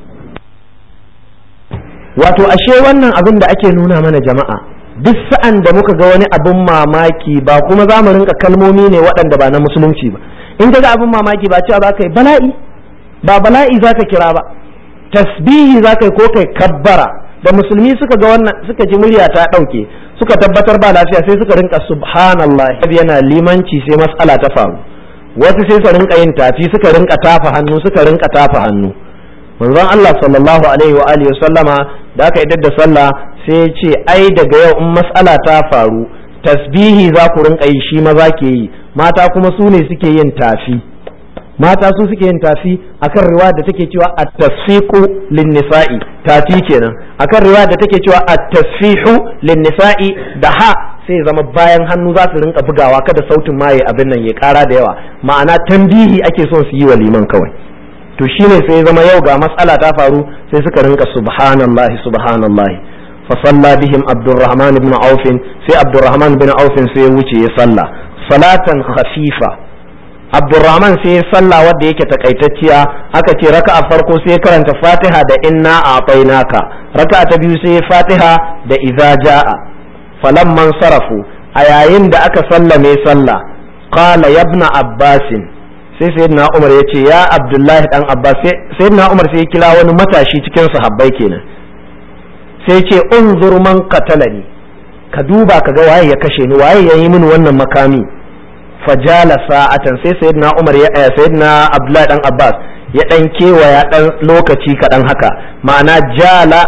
Wato ashe wannan abin da ake nuna mana jama'a, duk sa'an da muka ga wani abin mamaki ba kuma za mu rinka kalmomi ne waɗanda ba na musulunci ba. In ka ga abin mamaki ba cewa za ka yi bala'i, ba bala'i za ka kira ba, tasbihi za ka yi ko kai kabbara. Da musulmi suka ga wannan, suka ji murya ta ɗauke, suka tabbatar ba lafiya, sai suka rinka subhanallah. Yana limanci sai mas'ala ta faru, wasu sai su rinka yin tafi, suka rinka tafa hannu, suka rinka tafa hannu. Manzon Allah sallallahu alaihi wa alihi sallama da aka idar da sallah sai ya ce ai daga yau in mas'ala ta faru tasbihi za ku rinka yi, shi maza ke yi, mata kuma su ne suke yin tafi. Mata su suke yin tafi akan riwaya da take cewa at-tasfiqu lin-nisa'i, tafi kenan. Akan riwaya da take cewa at-tasfihu lin-nisa'i da ha, sai zama bayan hannu za su rinka bugawa kada sautin maye abin nan ya kara da yawa, ma'ana tambihi ake son su yi wa liman kawai. To shine sai zama yau ga matsala ta faru sai suka rinka subhanallahi subhanallahi. fa salla bihim abdurrahman ibn auf, sai abdurrahman ibn auf sai ya wuce ya salla salatan khafifa. abdurrahman sai ya salla wanda yake takaitacciya, aka ce raka'a farko sai ya karanta fatiha da inna a'tainaka, raka'a ta biyu sai ya fatiha da idza jaa. falamman sarafu, a yayin da aka sallame sallah, qala ya ibn abbasin, sai sayyidina Umar ya ce ya Abdullahi dan Abbas, sayyidina Umar sai ya kira wani matashi cikin sahabbai kenan, sai ya ce unzur man qatalani, ka duba ka ga waye ya kashe ni, waye ya yi mini wannan makami. fajala sa'atan, sai sayyidina Umar ya sayyidina Abdullahi dan Abbas ya dan kewaya dan lokaci kadan haka, ma'ana jala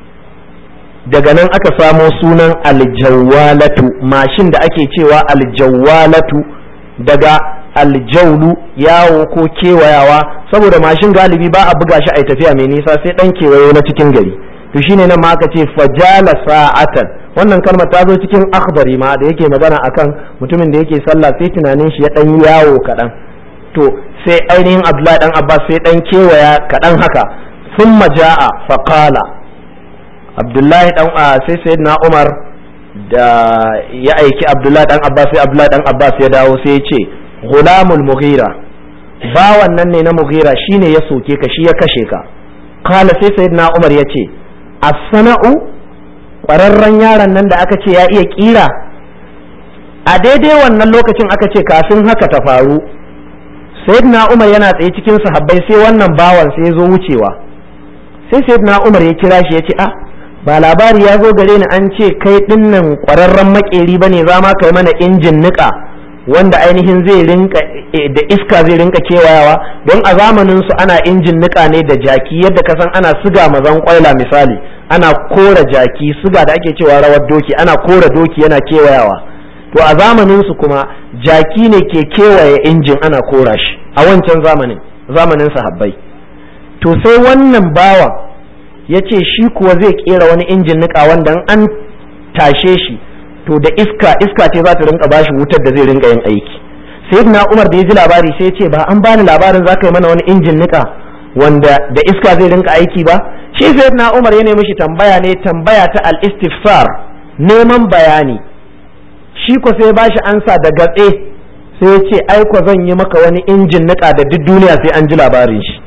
daga nan aka samo sunan aljawalatu, mashin da ake cewa aljawalatu daga aljaulu, yawo ko kewayawa, saboda mashin galibi ba a buga shi a tafiya mai nisa sai dan kewayo na cikin gari. To shine nan ma aka ce fajala sa'atan, wannan kalmar ta zo cikin akhbari ma da yake magana akan mutumin da yake sallah sai tunanin shi ya dan yawo kadan, to sai ainihin Abdullahi dan Abbas sai dan kewaya kadan haka. thumma jaa faqala, Abdullahi dan sai sayyidina Umar da ya aiki Abdullahi dan Abbas, sai Abdullahi dan Abbas ya dawo sai ya ce gulamul mughira, bawan nan ne na mughira shine ya soke ka, shi ya kashe ka. Kala sai sayyidina Umar ya ce as-sana'u ƙwararren yaron nan da aka ce ya iya ƙira. A daidai wannan lokacin aka ce kafin haka ta faru, sayyidina Umar yana tsaye cikin sahabbai sai wannan bawan sai ya zo wucewa, sai sayyidina Umar ya kira shi ya ce ba labari ya zo gare ni an ce kai dinnan ƙwararren makeri bane, za ma kai mana injin niƙa wanda ainihin zai rinka da iska zai rinka kewayawa, don a zamanin su ana injin niƙa ne da jaki, yadda ka san ana siga mazan kwaila misali, ana kora jaki, siga da ake cewa rawar doki, ana kora doki yana kewayawa. To a zamanin su kuma jaki ne ke kewaye injin ana kora shi a wancan zamanin sahabbai. To sai wannan bawa ya ce shi kuwa zai kera wani injin niƙa wanda an tashe shi to da iska ce za ta rinka bashi wutar da zai rinka yin aiki. Sayyidina Umar da ya ji labari sai ya ce ba an bani labarin za ka yi mana wani injin niƙa wanda da iska zai rinka aiki ba? Shi Sayyidina Umar ya nemi shi tambaya ne, tambaya ta al-istifsar, neman bayani. Shi ko sai ba shi ansa da gatse, sai ya ce ai ko zan yi maka wani injin niƙa da duk duniya sai an ji labarin shi.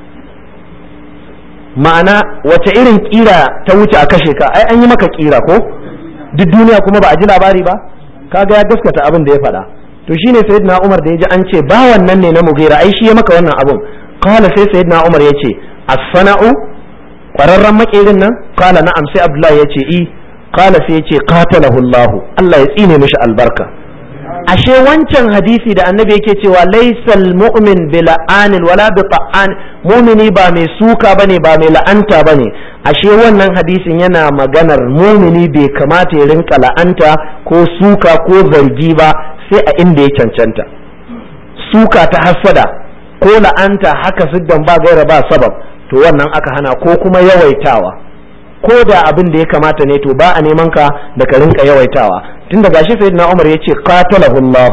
Ma'ana wace irin kira ta wuce a kashe ka? Ai an yi maka kira ko duk duniya kuma ba a ji labari ba? Kaga ya gaskata abin da ya faɗa. To shine sayyidina Umar da ya ji an ce ba wannan ne na Mughira, ai shi ya maka wannan abun. Kala sai sayyidina Umar ya ce as-sana'u, ƙwararren makerin nan? Kala na'am, sai Abdullahi ya ce kala sai ya ce qatalahu Allah ya tsine mishi albarka. Ashe wancan hadisi da annabi yake cewa laysal mu'min bi la'anil wala bi ta'an, mu'mini ba mai suka bane ba mai la'anta bane. Ashe wannan hadisin yana maganar mu'mini bai kamata ya rinka la'anta ko suka ko zargi ba sai a inda ya cancanta. Suka ta hasada ko la'anta haka siddan ba gaira ba sabab, to wannan aka hana, ko kuma yawaitawa, ko da abin da ya kamata ne to ba a neman ka da ka rinka yawaitawa. Tun da gashi sayyidina Umar ya ce qatalahu Allah,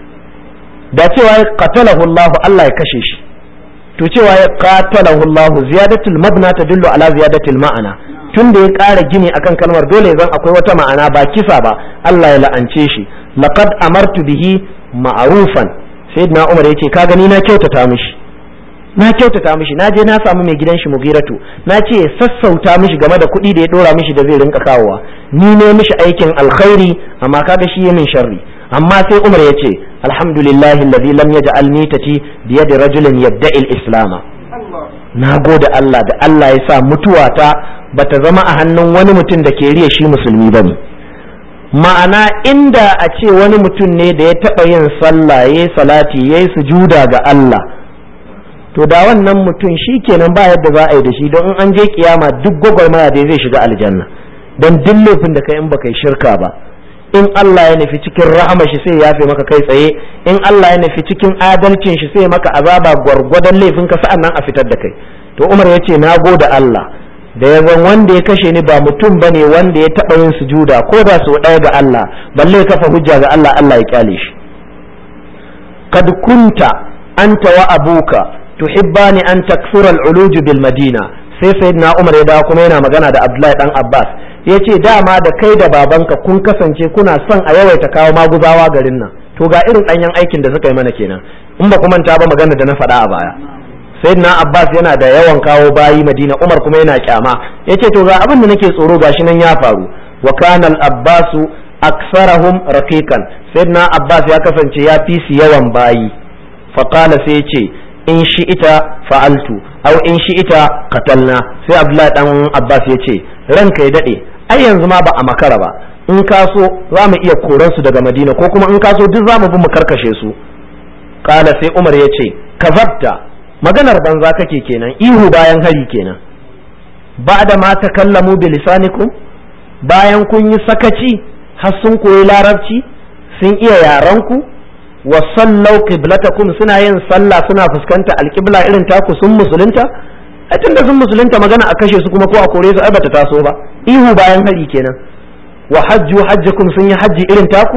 da cewa ya qatalahu Allah Allah ya kashe shi, to cewa ya qatalahu Allah ziyadatul mabna tadullu ala ziyadatul ma'ana. Tun da ya ƙara gini akan kalmar dole zan akwai wata ma'ana ba kisa ba, Allah ya la'ance shi. Laqad amartu bihi ma'rufan, sayyidina Umar ya ce ka gani na kyautata mishi, na je na samu mai gidan shi Mughiratu, na ce ya sassauta mishi game da kuɗi da ya dora mishi da zai rinka kawowa, ni ne mishi aikin alkhairi amma kaga shi ya min sharri. Amma sai Umar ya ce alhamdulillahi alladhi lam yaj'al mitati bi yadi rajulin yadda'i al-islam. Na gode Allah da Allah ya sa mutuwata bata zama a hannun wani mutum da ke riya shi musulmi bane. Ma'ana inda a ce wani mutum ne da ya taɓa yin sallah, yayi salati, yayi sujuda ga Allah, to da wannan mutum shi kenan ba yadda za a yi da shi, don in an je kiyama duk gwagwarmaya da zai shiga aljanna, don duk laifin da kai in baka yi shirka ba, in Allah ya nufi cikin rahama shi sai ya yafe maka kai tsaye, in Allah ya nufi cikin adalcin shi sai maka azaba gwargwadon laifin ka sa'an nan a fitar da kai. To Umar ya ce na gode Allah da ya zan wanda ya kashe ni ba mutum bane wanda ya taɓa yin sujuda ko da sau ɗaya ga Allah, balle ya kafa hujja ga Allah, Allah ya kyale shi. Kad kunta anta wa abuka tuhibbani an takthura al-uluj bil madina. Sai sayyidina Umar ya dawo kuma yana magana da Abdullahi dan Abbas, yace dama da kai da babanka kun kasance kuna son a yawaita kawo maguzawa garin nan, to ga irin danyen aikin da suka yi mana kenan, in ba ku manta ba magana da na faɗa a baya. Sayyidina Abbas yana da yawan kawo bayi Madina, Umar kuma yana kyama, yace to ga abin da nake tsoro gashi nan ya faru. Wa kana al-Abbasu aksarahum raqiqan, sayyidina Abbas ya kasance ya fi su yawan bayi. Faqala sai yace in shi ita fa'altu au in shi ita qatalna. Sai Abdullahi dan Abbas ya ce ranka ya dade, ai yanzu ma ba a makara ba, in ka so za mu iya koran su daga Madina, ko kuma in ka so duk za mu bi mu karkashe su. Kala sai Umar ya ce kazabta, maganar banza kake kenan, ihu bayan hari kenan. Ba'da ma takallamu bi lisanikum, bayan kun yi sakaci har sun koyi larabci, sun iya yaranku, wa sallau qiblatakum, suna yin sallah suna fuskanta alqibla irin taku, sun musulunta. A tunda sun musulunta magana a kashe su kuma ko a kore su ai bata taso ba, ihu bayan hari kenan. Wa hajju hajjakum, sun yi hajji irin taku.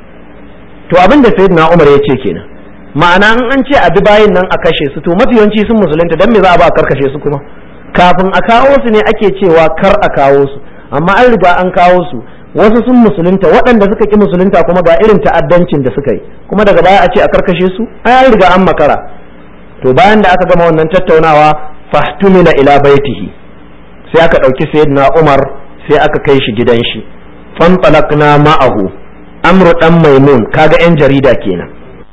To abin da sayyidina Umar ya ce kenan, ma'ana in an ce a bi bayin nan a kashe su, to mafi yawanci sun musulunta, dan me za a ba a karkashe su kuma? Kafin a kawo su ne ake cewa kar a kawo su, amma an riga an kawo su, wasu sun musulunta, waɗanda suka ki musulunta kuma ga irin ta'addancin da suka yi, kuma daga baya a ce a karkashe su, ai an riga an makara. To bayan da aka gama wannan tattaunawa, fahtumila ila baitihi, sai aka ɗauki sayyidina Umar sai aka kai shi gidan shi. Fantalaqna ma'ahu, Amru dan Maimun, kaga yan jarida kenan.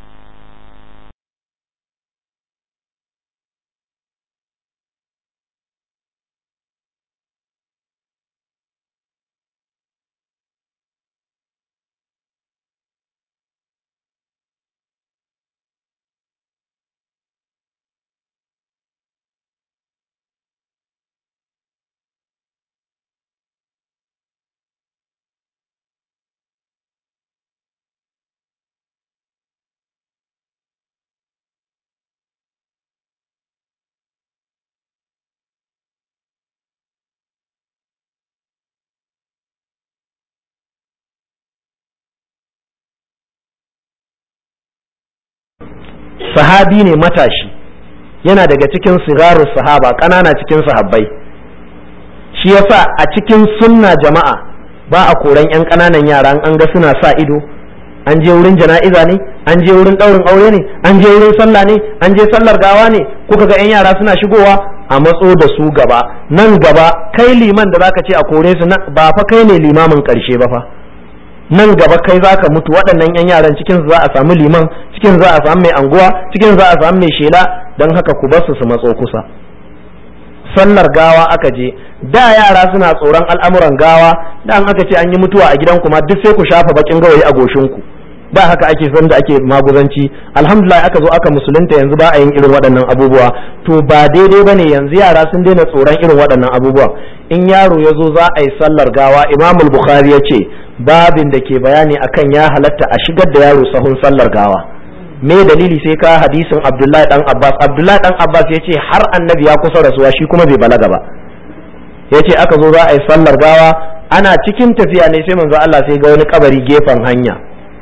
Sahabi ne matashi, yana daga cikin sigarus sahaba, ƙanana cikin sahabbai. Shi yasa a cikin sunna jama'a ba a koran 'yan ƙananan yara an ga suna sa ido. An je wurin jana'iza ne, an je wurin ɗaurin aure ne, an je wurin sallah ne, an je sallar gawa ne, kuka ga 'yan yara suna shigowa, a matso da su gaba. Nan gaba kai liman da zaka ce a kore su, ba fa kai ne limamin ƙarshe ba fa. Nan gaba kai zaka mutu, waɗannan 'yan yaran cikin za a samu liman, cikin za a samu mai anguwa, cikin za a samu mai shela, don haka ku bar su matso kusa. Sallar gawa aka je, da yara suna tsoron al'amuran gawa, da an aka ce an yi mutuwa a gidanku ma duk sai ku shafa bakin gawayi a goshinku. Da haka ake san da ake maguzanci. Alhamdulillah aka zo aka musulunta, yanzu ba a yin irin waɗannan abubuwa. To ba daidai bane, yanzu yara sun daina tsoron irin waɗannan abubuwa. In yaro ya zo za a yi sallar gawa, Imamul Bukhari ya ce babin da ke bayani akan ya halatta a shigar da yaro sahun sallar gawa. Me dalili? sai ka hadisin Abdullahi dan Abbas. Abdullahi dan Abbas ya ce har annabi ya kusa rasuwa, shi kuma bai balaga ba. Ya ce aka zo za a yi sallar gawa, ana cikin tafiya ne sai manzo Allah sai ga wani kabari gefen hanya.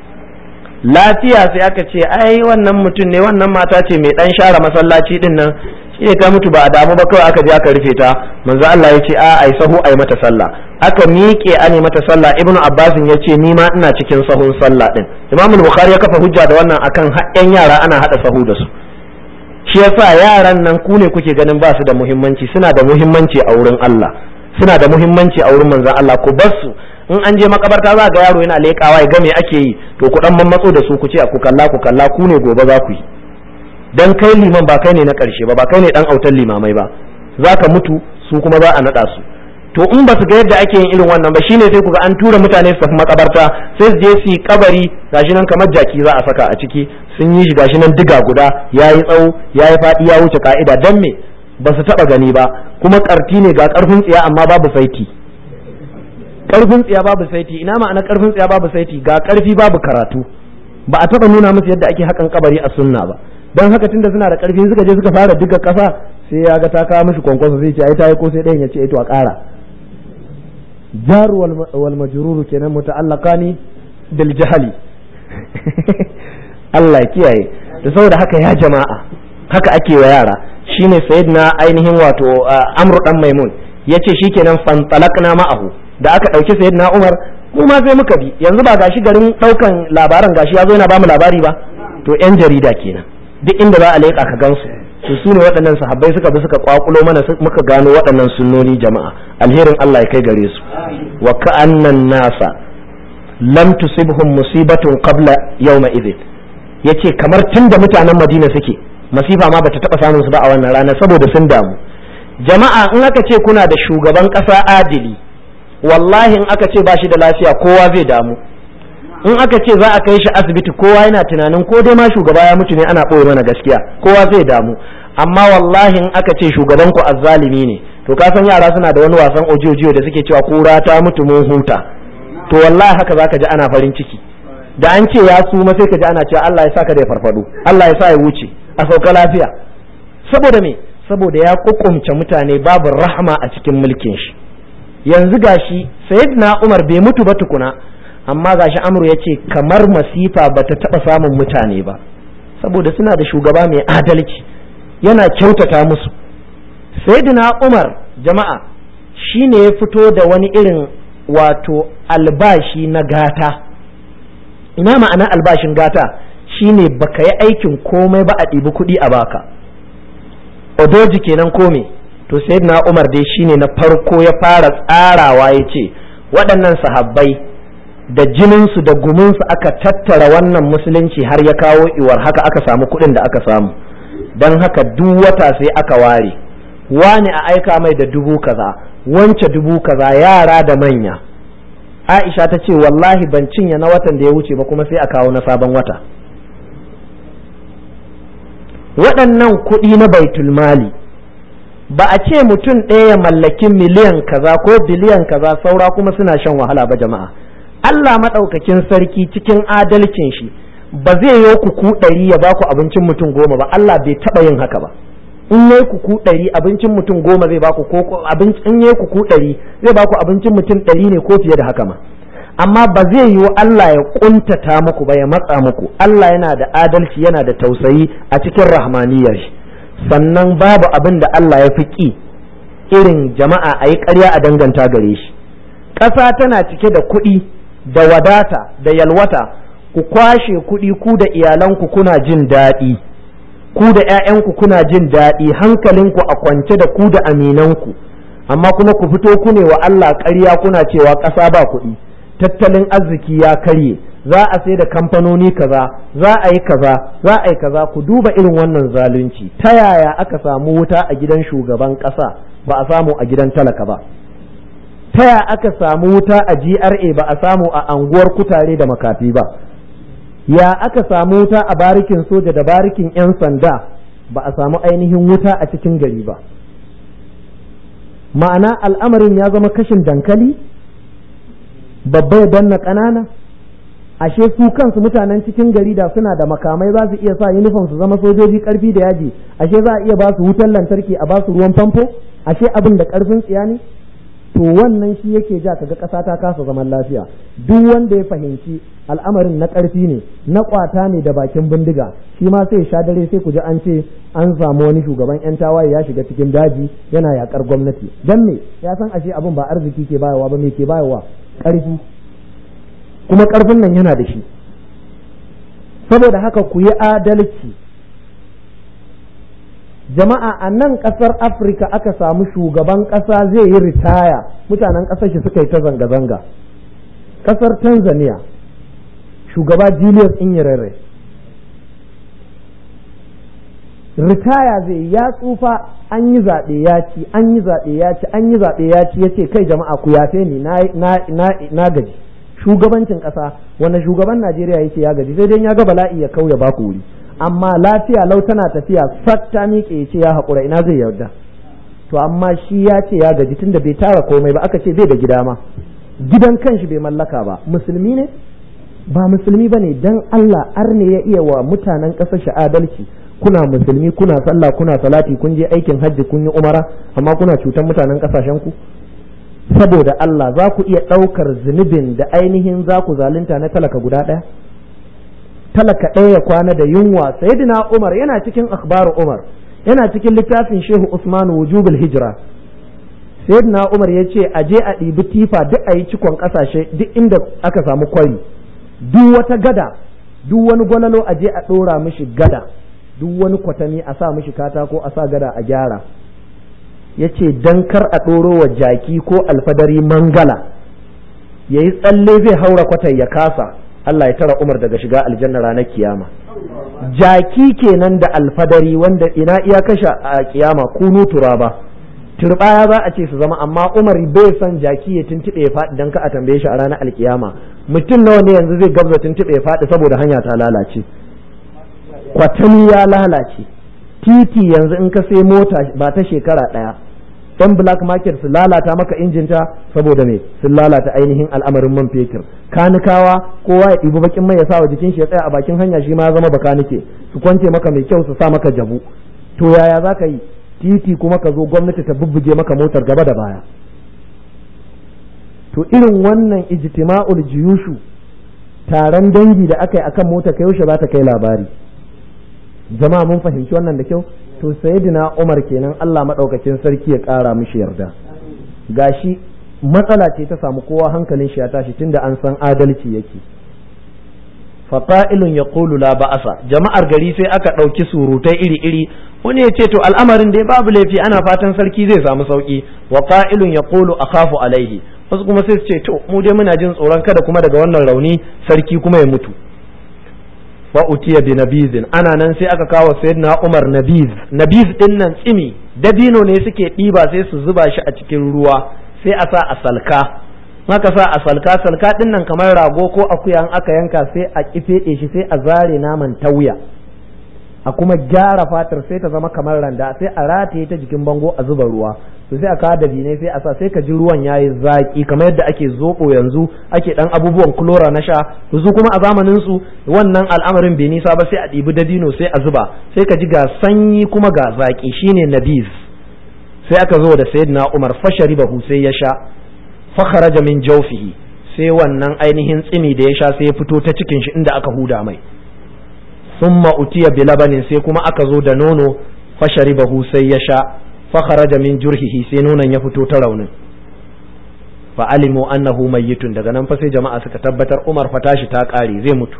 Lafiya sai aka ce ai wannan mutum ne, wannan mata ce mai dan share masallaci din nan, shi ne ta mutu ba a damu ba, kawai aka je aka rufe ta. Manzo Allah ya ce a ai sahu ai mata sallah. Aka miƙe ane mata sallah. Ibnu Abbas ya ce ni ma ina cikin sahun sallah din. Imam Bukhari ya kafa hujja da wannan akan haƙƙen yara ana hada sahu da su. Shi yasa yaran nan ku ne kuke ganin ba su da muhimmanci, suna da muhimmanci a wurin Allah, suna da muhimmanci a wurin manzon Allah. Ku bar su, in an je makabarta za ga yaro yana leƙawa ya ga me ake yi, to ku dan mammatso da su ku ce ku kalla ku ne gobe za ku yi. Dan kai liman ba kai ne na ƙarshe ba kai ne dan autan limamai ba, za ka mutu, su kuma za a naɗa su. To in ba su ga yadda ake yin irin wannan ba, shine sai ku ga an tura mutane su tafi makabarta, sai su je su yi kabari gashi nan kamar jaki za a saka a ciki, sun yi shi gashi nan diga guda, yayi tsawo, yayi faɗi, ya wuce ka'ida. Dan me? Ba su taɓa gani ba, kuma ƙarti ne ga ƙarfin tsiya amma babu saiti. Ƙarfin tsiya babu saiti, ina ma'ana ƙarfin tsiya babu saiti? Ga ƙarfi babu karatu. Ba a taɓa nuna musu yadda ake hakan kabari a sunna ba. Don haka tunda suna da ƙarfi suka je suka fara diga ƙasa, sai ya ga ta kawo mishi kwankwaso zai ce ai ta yi ko sai ɗayan ya ce to a ƙara. Jaru wal majruru kenan muta'allaqani bil jahali. Allah ya kiyaye. Da saboda haka ya jama'a, haka ake wa yara. Shine sayyidina ainihin wato Amr dan Maimun yace shikenan fantalaqna ma'ahu. Da aka dauki sayyidina Umar, mu ma sai muka bi. Yanzu ba gashi garin daukan labaran gashi yazo yana ba mu labari ba. To yan jarida kenan. Duk inda za a leƙa ka gansu. To su ne waɗannan sahabbai suka bi suka kwakulo mana, muka gano waɗannan sunnoni jama'a. Alherin Allah ya kai gare su. Wa ka'annan nasa lam tusibhum musibatun qabla yawma idhin. Yace kamar tunda mutanen Madina suke, masifa ma bata taba samun su ba a wannan rana saboda sun damu. Jama'a in aka ce kuna da shugaban ƙasa adili, wallahi in aka ce ba shi da lafiya kowa zai damu. In aka ce za a kai shi asibiti kowa yana tunanin ko dai ma shugaba ya mutu ne ana ɓoye mana gaskiya, kowa zai damu. Amma wallahi in aka ce shugaban ku azzalimi ne, to ka san yara suna da wani wasan ojiyo da suke cewa kura ta mutu mun huta. To wallahi haka zaka ji ana farin ciki. Da an ce ya suma sai ka ji ana cewa Allah ya sa ka da ya farfado, Allah ya sa ya wuce, a sauka lafiya. Saboda me? Saboda ya kukumce mutane, babu rahama a cikin mulkin shi. Yanzu gashi sayyidina Umar bai mutu ba tukuna, amma gashi Amru ya ce kamar masifa bata taba samun mutane ba, saboda suna da shugaba mai adalci, yana kyautata musu. Sayyidina Umar jama'a shine ya fito da wani irin wato albashi na gata. Ina ma'ana albashin gata? Shine baka yi aikin komai ba a ɗibi kuɗi a baka. Odoji kenan kome. to sayyidina Umar dai shine na farko ya fara tsarawa ya ce waɗannan sahabbai da jininsu da guminsu aka tattara wannan musulunci har ya kawo iwar haka aka samu kuɗin da aka samu, don haka duk wata sai aka ware wani a aika mai da 1000 kaza, wance 1000 kaza, yara da manya. Aisha ta ce wallahi ban cinye na watan da ya wuce ba kuma sai a kawo na sabon wata. Waɗannan kuɗi na baitul mali ba a ce mutum ɗaya ya mallaki miliyan kaza ko biliyan kaza saura kuma suna shan wahala ba jama'a. Allah maɗaukakin sarki cikin adalcin shi ba zai yi ku 100 ya baku abincin mutum 10 ba, Allah bai taɓa yin haka ba. In yi ku 100 abincin mutum 10 zai baku, ko in yi ku 100 zai baku abincin mutum 100 ne ko fiye da haka ma. Amma ba zai yiwu Allah ya kuntata muku ba, ya matsa muku. Allah yana da adalci, yana da tausayi a cikin rahmaniyar shi. Sannan babu abin da Allah ya fi ƙi irin jama'a a yi ƙarya a danganta gare shi. Ƙasa tana cike da kuɗi da wadata da yalwata, ku kwashe kuɗi ku da iyalanku kuna jin daɗi, ku da 'ya'yanku kuna jin daɗi, hankalinku a kwance da ku da aminanku, amma kuma ku fito ku ne wa Allah ƙarya kuna cewa ƙasa ba kuɗi, tattalin arziki ya karye, za a sai da kamfanoni kaza, za a yi kaza, za a yi kaza. Ku duba irin wannan zalunci. Ta yaya aka samu wuta a gidan shugaban ƙasa ba a samu a gidan talaka ba? Ta yaya aka samu wuta a GRA ba a samu a anguwar kutare da makafi ba? Ya aka samu wuta a barikin soja da barikin 'yan sanda ba a samu ainihin wuta a cikin gari ba? Ma'ana al'amarin ya zama kashin dankali, babba ya danna ƙanana. Ashe su kansu mutanen cikin gari da suna da makamai za su iya sa uniform su zama sojoji karfi da yaji, ashe za a iya ba su wutar lantarki, a ba su ruwan famfo, ashe abin da karfin tsiya ne. To wannan shi yake ja kaga ƙasa ta kasa zaman lafiya. Duk wanda ya fahimci al'amarin na ƙarfi ne, na ƙwata ne da bakin bindiga, shi ma sai sha dare sai ku ji an ce an samu wani shugaban 'yan tawaye ya shiga cikin daji yana yakar gwamnati. Dan me? Ya san ashe abin ba arziki ke bayarwa ba, me ke bayarwa? Ƙarfi. Kuma ƙarfin nan yana da shi. Saboda haka ku yi adalci. Jama'a, a nan ƙasar Afirka aka samu shugaban ƙasa zai yi ritaya, mutanen ƙasar shi suka yi ta zanga-zanga. Ƙasar Tanzania, shugaba Julius Nyerere ritaya zai ya tsufa, an yi zaɓe ya ci, an yi zaɓe ya ci, an yi zaɓe ya ci, ya ce kai jama'a ku yafe ni na gaji shugabancin ƙasa. wanda shugaban Najeriya yake ya gaji, sai dai ya ga bala'i ya kauya ba ku wuri, amma lafiya lau tana tafiya fat ta miƙe ya ce ya haƙura, ina zai yarda? To amma shi ya ce ya gaji tunda bai tara komai ba, aka ce bai da gida ma, gidan kanshi bai mallaka ba. Musulmi ne? Ba musulmi ba ne. Dan Allah arne ya iya wa mutanen ƙasar shi adalci? Kuna musulmi, kuna sallah, kuna salati, kun je aikin hajji, kun yi umara, amma kuna cutar mutanen ƙasashen ku? Saboda Allah, za ku iya ɗaukar zunubin da ainihin za ku zalunta na talaka guda ɗaya? Talaka ɗaya ya kwana da yunwa. Sayyidina Umar yana cikin akhbaru Umar, yana cikin littafin Shehu Usman Wujubul Hijra. Sayyidina Umar ya ce a je a ɗibi tifa duk a yi cikon ƙasashe, duk inda aka samu kwari, duk wata gada, duk wani gwalalo a je a ɗora mishi gada, duk wani kwatami a sa mishi katako a sa gada a gyara. Ya ce don kar a ɗoro wa jaki ko alfadari mangala ya yi tsalle zai haura kwatai ya kasa, Allah ya tara Umar daga shiga aljanna ranar kiyama. Jaki kenan da alfadari wanda ina iya kashe a kiyama kunu turaba, turbaya za a ce su zama, amma Umar bai son jaki ya tuntuɓe ya faɗi don ka a tambaye shi a ranar alkiyama. Mutum nawa ne yanzu zai gabza tuntuɓe ya faɗi saboda hanya ta lalace, kwatami ya lalace, titi yanzu in ka sai mota ba ta shekara ɗaya, ɗan black market su lalata maka injinta saboda me sun lalata ainihin al'amarin man fetur. Kanikawa kowa ya ɗibi bakin mai ya sa wa jikin shi ya tsaya a bakin hanya, shi ma ya zama bakanike, su kwance maka mai kyau su sa maka jabu. To yaya za ka yi? Titi kuma ka zo gwamnati ta bubbuge maka motar gaba da baya. To irin wannan ijtima'ul jiyushu, taron dangi da aka yi akan mota ka yaushe za ta kai labari? Jama'a mun fahimci wannan da kyau. To sayyidina Umar kenan, Allah madaukakin sarki ya ƙara mishi yarda. Gashi matsala ce ta samu kowa hankalin shi ya tashi tunda an san adalci yake. faqa'ilun yaqulu la ba'asa, jama'ar gari sai aka ɗauki surutai iri-iri, wani ya ce to al'amarin dai babu laifi, ana fatan sarki zai samu sauki, wa qa'ilun yaqulu akhafu alaihi, wasu kuma sai su ce to mu dai muna jin tsoron kada kuma daga wannan rauni sarki kuma ya mutu. fa utiya bi nabizin, ana nan sai aka kawo sayyidina Umar nabiz din nan tsimi dabino ne suke ɗiba sai su zuba shi a cikin ruwa sai a sa a salka, haka sa a salka din nan kamar rago ko akuya in aka yanka sai a kifeɗe shi sai a zare naman ta wuya, a kuma gyara fatar sai ta zama kamar randa, sai a rataye ta jikin bango a zuba ruwa, to sai a kawo dabinai sai a sa, sai ka ji ruwan yayi zaki kamar yadda ake zobo yanzu ake dan abubuwan klora na sha, to su kuma a zamanin su wannan al'amarin bai nisa ba, sai a ɗibi dabino sai a zuba, sai ka ji ga sanyi kuma ga zaki, shine nabiz. sai aka zo da sayyidina Umar fasharibahu sai ya sha, fa kharaja min jawfihi, sai wannan ainihin tsimi da ya sha sai ya fito ta cikin shi inda aka huda mai. thumma utiya bi labanin, sai kuma aka zo da nono, fasharibahu sai ya sha, fa kharaja min jurhihi, sai nonon ya fito ta raunin. fa alimu annahu mayyitun, daga nan fa sai jama'a suka tabbatar Umar fa tashi ta kare zai mutu.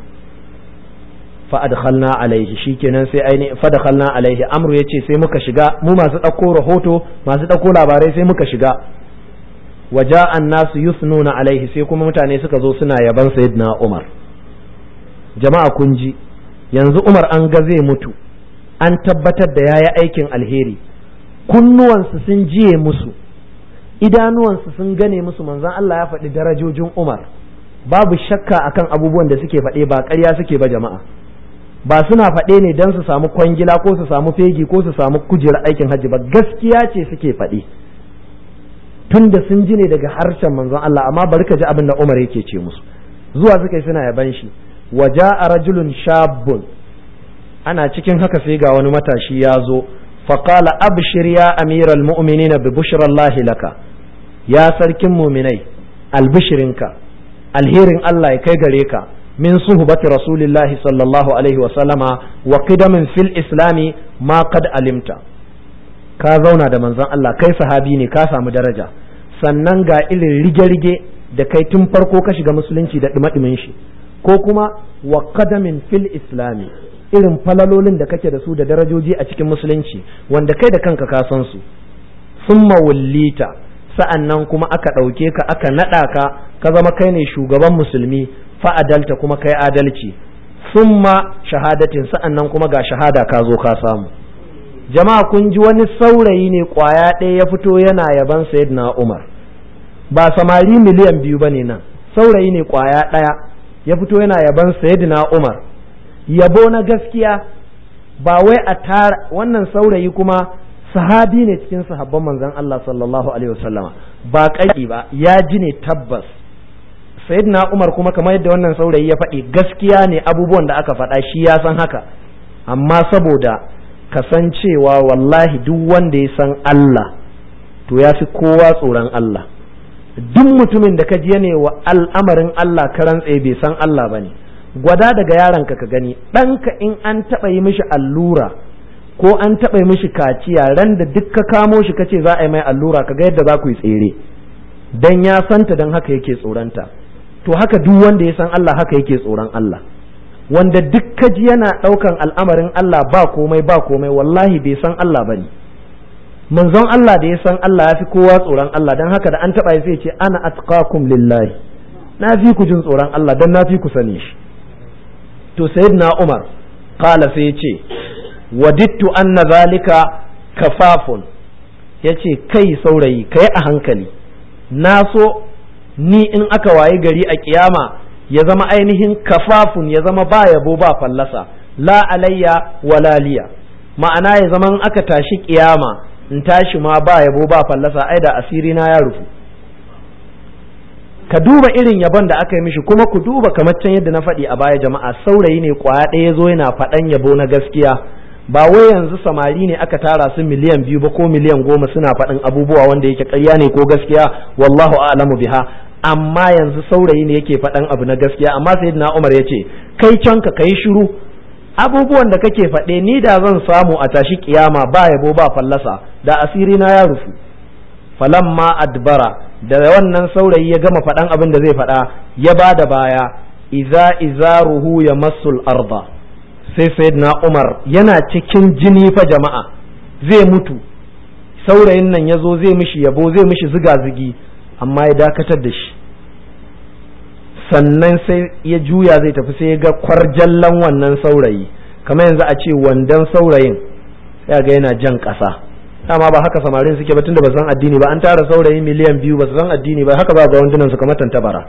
fa adkhalna alaihi, shikenan sai ainihin fa dakhalna alaihi, amru yace sai muka shiga mu masu dauko rahoto masu dauko labarai sai muka shiga. waja'a an-nasu yusnuna alaihi, sai kuma mutane suka zo suna yaban sayyidina Umar. jama'a kun ji, yanzu Umar an ga zai mutu, an tabbatar da yayi aikin alheri, kunnuwansu sun jiye musu, idanuwansu sun gane musu, manzon Allah ya faɗi darajojin Umar, babu shakka akan abubuwan da suke faɗe ba ƙarya suke ba jama'a, ba suna faɗe ne don su samu kwangila ko su samu fegi ko su samu kujerar aikin hajji ba, gaskiya ce suke faɗi tunda sun ji ne daga harshen manzon Allah. Amma bari ka ji abin da Umar yake ce musu, zuwa suka yi suna yaban shi. waja'a rajulun shabbun, ana cikin haka sai ga wani matashi ya zo, faqala abshir ya amiral mu'minina bi bushrallahi laka, ya sarkin mu'minai albishirinka, alherin Allah ya kai gare ka, min suhbati rasulillahi sallallahu alaihi wa sallama wa qidamin fil islami ma qad alimta, ka zauna da manzon Allah, kai sahabi ne, ka samu daraja, sannan ga irin rige-rige da kai tun farko ka shiga musulunci da dumadumin shi, ko kuma wa qadamin fil islami, irin falalolin da kake da su da darajoji a cikin musulunci wanda kai da kanka ka san su. summa wallita, sa'annan kuma aka ɗauke ka aka naɗa ka zama kai ne shugaban musulmi, fa'adalta kuma kai adalci, summa shahadatin, sa'annan kuma ga shahada ka zo ka samu. jama'a kun ji, wani saurayi ne kwaya ɗaya ya fito yana yaban sayyidina Umar, ba samari miliyan 2 bane nan, saurayi ne kwaya ɗaya ya fito yana yaban sayyidina Umar, yabo na gaskiya, ba wai a tara. Wannan saurayi kuma sahabi ne cikin sahabban manzon Allah sallallahu alaihi wasallama, ba kai ba, ya ji ne tabbas. sayyidina Umar kuma kamar yadda wannan saurayi ya faɗi, gaskiya ne abubuwan da aka faɗa, shi ya san haka, amma saboda kasancewa wallahi duk wanda ya san Allah to ya fi kowa tsoron Allah. duk mutumin da ka ji ne wa al'amarin Allah karan tsaye bai san Allah bane, gwada daga yaronka ka gani, ɗanka in an taɓa yi mishi allura ko an taɓa yi mishi kaciya, ran da duk ka kamo shi kace za a yi mai allura, ka ga yadda za ku yi tsere, dan ya santa, dan haka yake tsoronta. to haka duk wanda ya san Allah haka yake tsoron Allah. wanda duk ka ji yana ɗaukan al'amarin Allah ba komai wallahi bai san Allah bane. manzon Allah da ya san Allah ya fi kowa tsoron Allah, dan haka da an taɓa sai ce ana atqakum lillahi, na fi ku jin tsoron Allah dan na fi ku sani shi. to sayyidina Umar qala sai ya ce wadittu anna zalika kafafun, yace kai saurayi kai a hankali, na so ni in aka waye gari a kiyama ya zama ainihin kafafun, ya zama ba yabo ba fallasa, la alayya wala liya, ma'ana ya zama in aka tashi kiyama in tashi ma ba yabo ba fallasa, ai da asiri na ya rufu. ka duba irin yabon da aka yi mishi, kuma ku duba kamar can yadda na faɗi a baya jama'a, saurayi ne kwaya ɗaya zo yana faɗan yabo na gaskiya, ba wai yanzu samari ne aka tara su miliyan 2 ba ko miliyan 10 suna faɗin abubuwa wanda yake ƙarya ne ko gaskiya, wallahu a'lamu biha, amma yanzu saurayi ne yake faɗan abu na gaskiya. Amma sayyidina Umar ya ce kai can ka kai shiru, abubuwan da kake faɗe ni da zan samu a tashi kiyama ba yabo ba fallasa, da asiri na ya rufu. falamma adbara, da wannan saurayi ya gama faɗan abin da zai faɗa, ya ba da baya, idza izaruhu yamassu al-arda, sai sayyidina Umar yana cikin jini fa jama'a, zai mutu, saurayin nan yazo zai mishi yabo, zai mishi ziga-zigi, amma ya dakatar da shi. Sannan sai ya juya zai tafi, sai ya ga kwarjallan wannan saurayi, kamar yanzu a ce wandan saurayin sai ga yana jan ƙasa. Dama ba haka samarin suke ba, tunda ba san addini ba, an tara saurayi miliyan 2 ba su san addini ba, haka ba ga wandunan su kamar tantabara.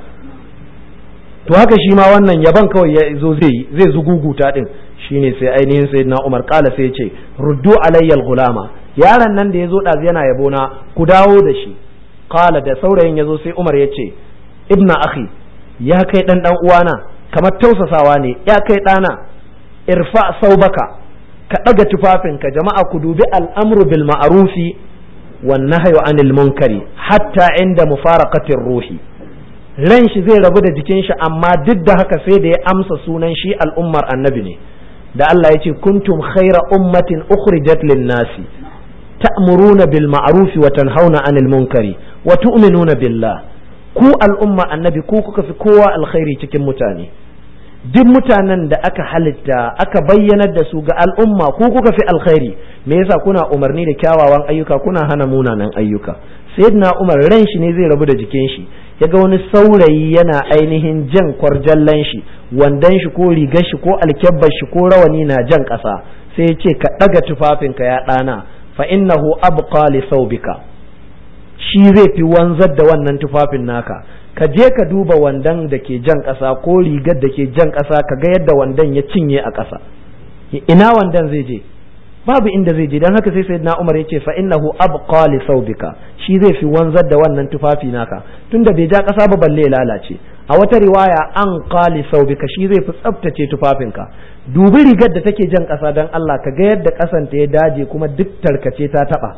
To haka shi ma wannan yaban kawai ya zo zai zuguguta din, shine sai ainihin sayyidina Umar kala sai ya ce ruddu alayyal gulama, yaron nan da ya zo ɗazu yana yabo na, ku dawo da shi. Kala da saurayin ya zo sai Umar ya ce ibna akhi, ya kai dan uwana, kamar tausasawa ne, ya kai ɗana, irfa saubaka, ka ɗaga tufafinka. Jama'a ku dubi al'amru bil ma'rufi wan nahyu anil munkari hatta inda mufaraqatir ruhi. Ran shi zai rabu da jikin shi, amma duk da haka sai da ya amsa sunan shi al'ummar annabi ne, da Allah ya ce kuntum khaira ummatin ukhrijat lin nasi ta'muruna bil ma'rufi wa tanhauna anil munkari wa tu'minuna billah. Ku al'umma annabi ku kuka fi kowa alkhairi cikin mutane. Duk mutanen da aka halitta aka bayyanar da su ga al'umma ku kuka fi alkhairi. Me yasa kuna umarni da kyawawan ayyuka, kuna hana munanan ayyuka? Sayyidina Umar ran shi ne zai rabu da jikin shi, yaga wani saurayi yana ainihin jan kwarjallan shi, wandan shi ko rigar shi ko alkyabbar shi ko rawani na jan ƙasa, sai ya ce ka ɗaga tufafinka ya ɗana, fa innahu abqa li thawbika, shi zai fi wanzar da wannan tufafin naka. Ka je ka duba wandan da ke jan ƙasa ko rigar da ke jan ƙasa, ka ga yadda wandan ya cinye a ƙasa. Ina wandan zai je? Babu inda zai je. Dan haka sai sayyidina Umar ya ce fa innahu abqa li thawbika, shi zai fi wanzar da wannan tufafi naka, tunda bai ja ƙasa ba balle lalace. A wata riwaya an qali thawbika, shi zai fi tsaftace tufafinka. Dubi rigar da take jan ƙasa dan Allah, ka ga yadda ƙasan ta ya daje kuma duk tarkace ta taba.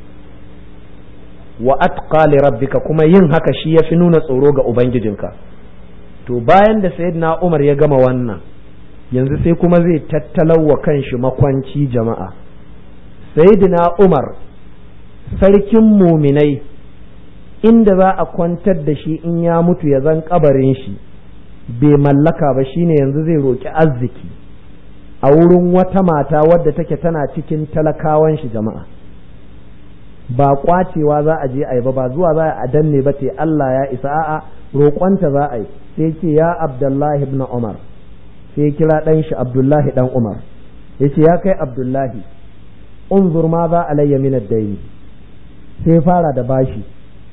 Wa atqa li rabbika, kuma yin haka shi yafi nuna tsoro ga ubangijinka. To bayan da sayyidina Umar ya gama wannan, yanzu sai kuma zai tattalawa kanshi makwanci jama'a. Sayyidina Umar sarkin muminai, inda za a kwantar da shi in ya mutu ya zan kabarin shi bai mallaka ba, shine yanzu zai roki arziki a wurin wata mata wadda take tana cikin talakawan shi jama'a. Ba kwacewa za a je a yi ba zuwa za a danne ba ce Allah ya isa, a'a roƙonta za a yi. Sai ce ya Abdullahi ibn Umar, sai kira ɗan shi Abdullahi ɗan Umar, ya ce ya kai Abdullahi, unzur ma za alayya min ad-dayn. Sai fara da bashi.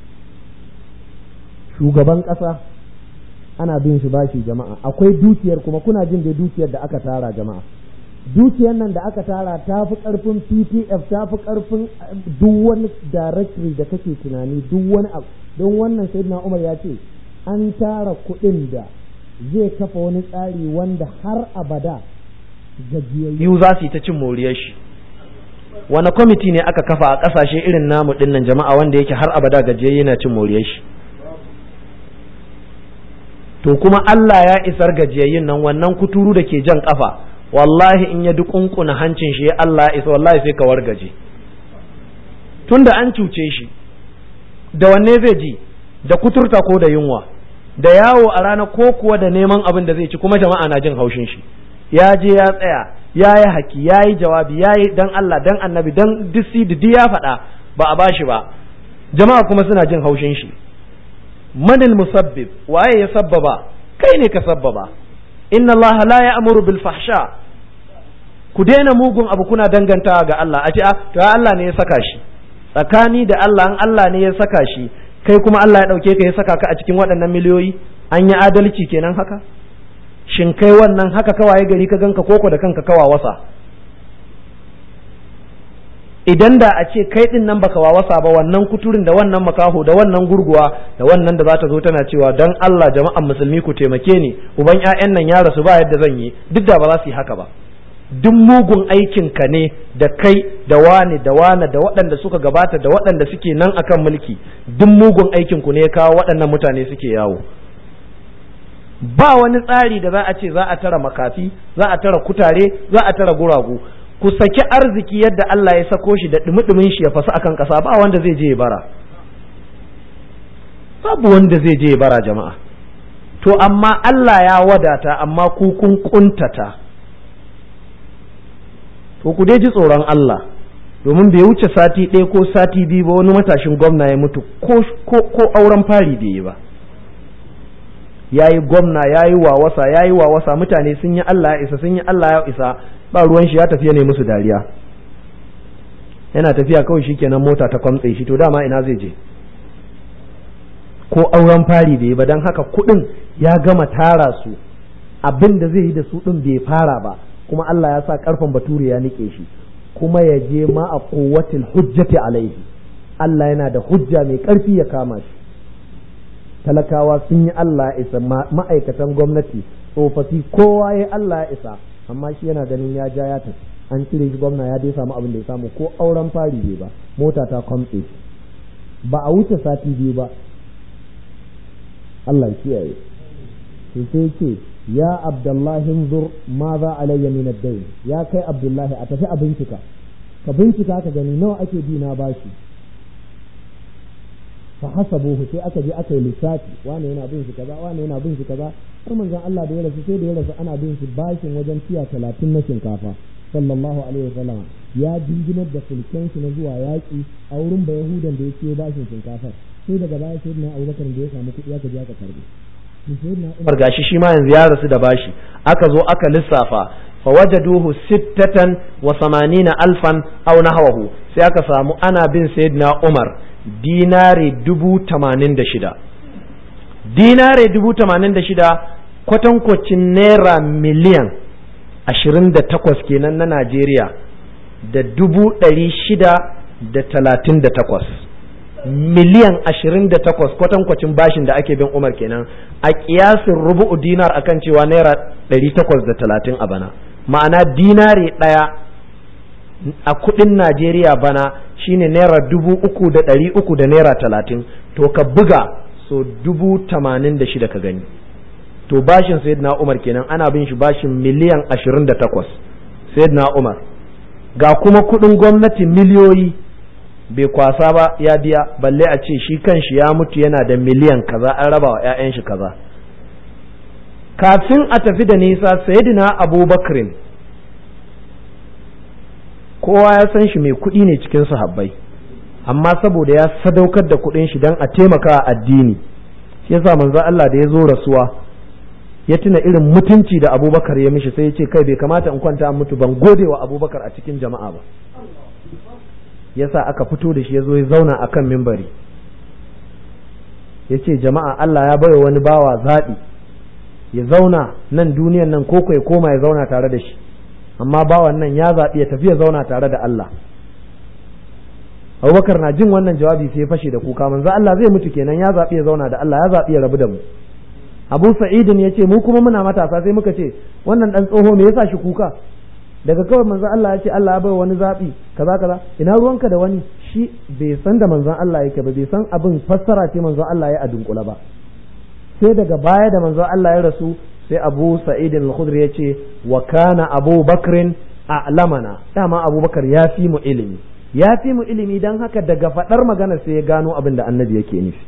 Shugaban ƙasa ana bin shi bashi jama'a, akwai dukiyar kuma kuna jin da dukiyar da aka tara jama'a. Dukiyar nan da aka tara ta fi ƙarfin PTF, ta fi ƙarfin duk wani directory da kake tunani, duk wani abu. Don wannan sayyidina Umar ya ce an tara kuɗin da zai kafa wani tsari wanda har abada gajiyayyu za su yi ta cin moriyar shi. Wani kwamiti ne aka kafa a ƙasashe irin namu ɗinnan jama'a wanda yake har abada gajiyayye na cin moriyar shi? To kuma Allah ya isar gajiyayyin nan, wannan kuturu da ke jan ƙafa, wallahi in ya dukunkuna hancin shi Allah ya isa, wallahi sai ka wargaje. Tunda an cuce shi, da wanne zai ji? Da kuturta ko da yunwa? Da yawo a rana ko kuwa da neman abin da zai ci, kuma jama'a na jin haushin shi. Ya je ya tsaya, ya yi haki, ya yi jawabi, ya yi dan Allah, dan annabi, dan didi ya faɗa, ba a bashi ba. Jama'a kuma suna jin haushin shi. Manil musabbib, waye ya sabbaba? Kai ne ka sabbaba. Inna Allah la ya'muru bil fahsha. Ku daina mugun abu kuna dangantawa ga Allah, a ce to Allah ne ya saka shi. Tsakani da Allah, an Allah ne ya saka shi, kai kuma Allah ya dauke ka ya saka ka a cikin waɗannan miliyoyi, an yi adalci kenan haka? Shin kai wannan haka kawaye gari ka ganka koko da kanka kawa wasa? Idan da a ce kai din nan baka wawasa ba, wannan kuturin da wannan makaho da wannan gurguwa da wannan da za ta zo tana cewa dan Allah jama'an musulmi ku taimake ni, uban ƴaƴan nan ya rasu ba yadda zan yi, duk da ba za su yi haka ba. Duk mugun aikin ka ne da kai da wani da waɗanda suka gabata da waɗanda suke nan akan mulki, duk mugun aikin ku ne ya kawo waɗannan mutane suke yawo. Ba wani tsari da za a ce za a tara makafi, za a tara kutare, za a tara guragu. Ku saki arziki yadda Allah ya sako shi da dumi-dumin shi ya fasu akan ƙasa, ba wanda zai je ya bara. Babu wanda zai je ya bara jama'a. to amma Allah ya wadata amma ku kun kuntata, to ku dai ji tsoron Allah, domin bai wuce sati ɗaya ko sati biyu ba wani matashin gwamna ya mutu ko auren fari bai yi ba. Ya yi gwamna, ya yi wawasa, mutane sun yi Allah ya isa, sun yi Allah ya isa, ba ruwan shi, ya tafiya ne musu dariya, yana tafiya kawai shi kenan mota ta kwamtse shi, to dama ina zai je? Ko auren fari bai yi ba, don haka kuɗin ya gama tara su, abin da zai yi da su ɗin bai fara ba, kuma Allah ya sa ƙarfen bature ya nike shi, kuma ya je ma a quwwatil hujjati alaihi, Allah yana da hujja mai ƙarfi ya kama shi. Talakawa sun yi Allah ya isa, ma'aikatan gwamnati, tsofaffi, kowa ya Allah ya isa, amma shi yana ganin ya ja ya tafi, an cire shi gwamna ya dai samu abin da ya samu, ko auren fari bai ba, mota ta kwamtse, ba a wuce sati biyu ba. Allah kiyaye. To sai ce ya Abdullahi zur ma za alayya min ad-dayn, ya kai Abdullahi a tafi a bincika, ka bincika ka gani nawa ake bi na bashi. Fa hasabuhu, sai aka je aka yi lissafi, wane yana bin shi kaza, wane yana bin shi kaza, har manzon Allah da ya rasu, sai da ya rasu ana bin shi bashin wajen tiya 30 na shinkafa sallallahu alaihi wasallam. Ya jinginar da sulken shi na zuwa yaƙi a wurin ba Yahudan da ya ciyo bashin shinkafar, sai daga baya sai na Abubakar da ya samu kuɗi aka je aka karbe. Umar gashi shi ma yanzu ya rasu da bashi, aka zo aka lissafa fa wajaduhu 86,000 aw nahwahu, sai aka samu ana bin sayyidina Umar dinare 86,000, dinare 86,000 kwatankwacin naira miliyan 28 kenan na Najeriya da 638, miliyan 28 kwatankwacin bashin da ake bin Umar kenan, a kiyasin rubu'u dinar akan cewa naira 830 a bana, ma'ana dinare ɗaya a kudin Najeriya bana shine naira 3,300 da naira 30, to ka buga so 86,000 ka gani, to bashin sayyidina Umar kenan ana bin shi bashin miliyan 28 sayyidina Umar, ga kuma kudin gwamnati miliyoyi bai kwasa ba ya biya, balle a ce shi kanshi ya mutu yana da miliyan kaza an raba wa 'ya'yan shi kaza. Kafin a tafi da nisa sayyidina Abubakrin kowa ya san shi mai kuɗi ne cikin sahabbai, amma saboda ya sadaukar da kuɗin shi don a taimaka addini, shi yasa manzo Allah da ya zo rasuwa ya tuna irin mutunci da Abubakar ya mishi, sai ya ce kai bai kamata in kwanta an mutu ban gode wa Abubakar a cikin jama'a ba. Yasa aka fito da shi ya zo ya zauna akan mimbari ya ce jama'a, Allah ya bai wani bawa zaɓi ya zauna nan duniyan nan koko ya koma ya zauna tare da shi, amma bawan nan ya zaɓi ya tafi ya zauna tare da Allah. Abubakar na jin wannan jawabi sai ya fashe da kuka, manzo Allah zai mutu kenan, ya zaɓi ya zauna da Allah, ya zaɓi ya rabu da mu. Abu Sa'idin ya ce mu kuma muna matasa sai muka ce wannan dan tsoho me yasa shi kuka, daga kawai manzo Allah ya ce Allah ya bai wani zaɓi kaza kaza, ina ruwanka da wani, shi bai san da manzon Allah yake ba, bai san abin fassara ce manzon Allah ya a dunkula ba. Sai daga baya da manzon Allah ya rasu sai Abu Sa'id al-Khudri ya ce wa kana Abu Bakrin a'lamana, dama Abu Bakar ya fi mu ilimi, ya fi mu ilimi, dan haka daga fadar magana sai ya gano abin da annabi yake nufi.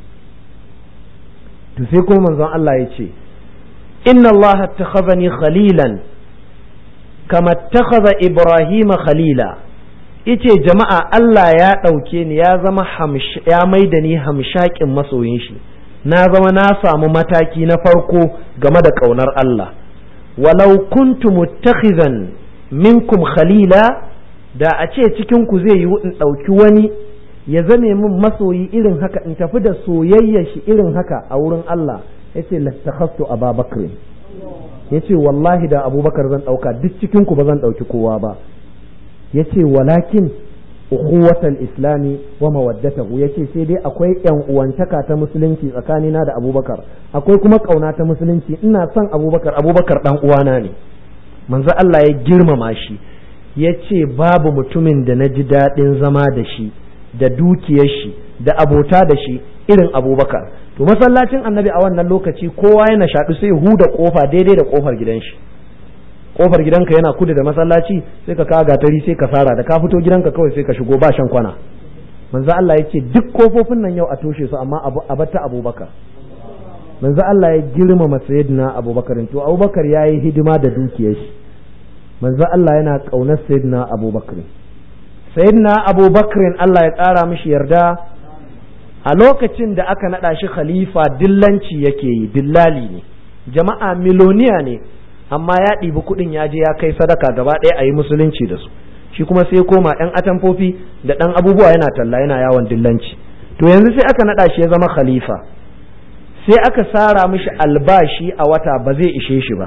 To sai kuma manzon Allah ya ce inna Allah attakhadhani khalilan kama attakhadha Ibrahim khalila, yace jama'a Allah ya dauke ni ya zama ya maida ni hamshakin masoyin shi, na zama na samu mataki na farko game da ƙaunar Allah. Walau kuntu muttakhizan minkum khalila, da a ce cikin ku zai yi in ɗauki wani ya zame min masoyi irin haka, in tafi da soyayyar shi irin haka a wurin Allah, yace lattakhastu Abubakar, yace wallahi da Abubakar zan ɗauka, duk cikin ku ba zan ɗauki kowa ba. Yace walakin ukhuwatal islami wa mawaddatahu, yace sai dai akwai yan uwantaka ta musulunci tsakanina da Abubakar, akwai kuma kauna ta musulunci, ina son Abubakar, Abubakar dan uwana ne. Manzo Allah ya girmama shi, yace babu mutumin da naji dadin zama da shi da dukiyar shi da abota da shi irin Abubakar. To masallacin Annabi a wannan lokaci kowa yana shaɗu sai huda kofa daidai da kofar gidan shi. Kofar gidanka yana kudu da masallaci, sai ka kaga gatari sai ka sara, da ka fito gidanka kawai sai ka shigo ba shan kwana. Manzo Allah yace duk kofofin nan yau a toshe su, amma a batta Abubakar. manzo Allah ya girmama sayyidina Abubakar, to Abubakar yayi hidima da dukiyar shi, manzo Allah yana kaunar sayyidina Abubakar. Sayyidina Abubakar Allah ya ƙara mishi yarda, a lokacin da aka naɗa shi khalifa dillanci yake yi, dillali ne, jama'a miloniya ne, amma ya ɗibi kuɗin ya je ya kai sadaka gaba ɗaya a yi musulunci da su, shi kuma sai koma ɗan atamfofi da ɗan abubuwa yana talla yana yawon dillanci. To yanzu sai aka naɗa shi ya zama khalifa, sai aka sara mishi albashi a wata ba zai ishe shi ba,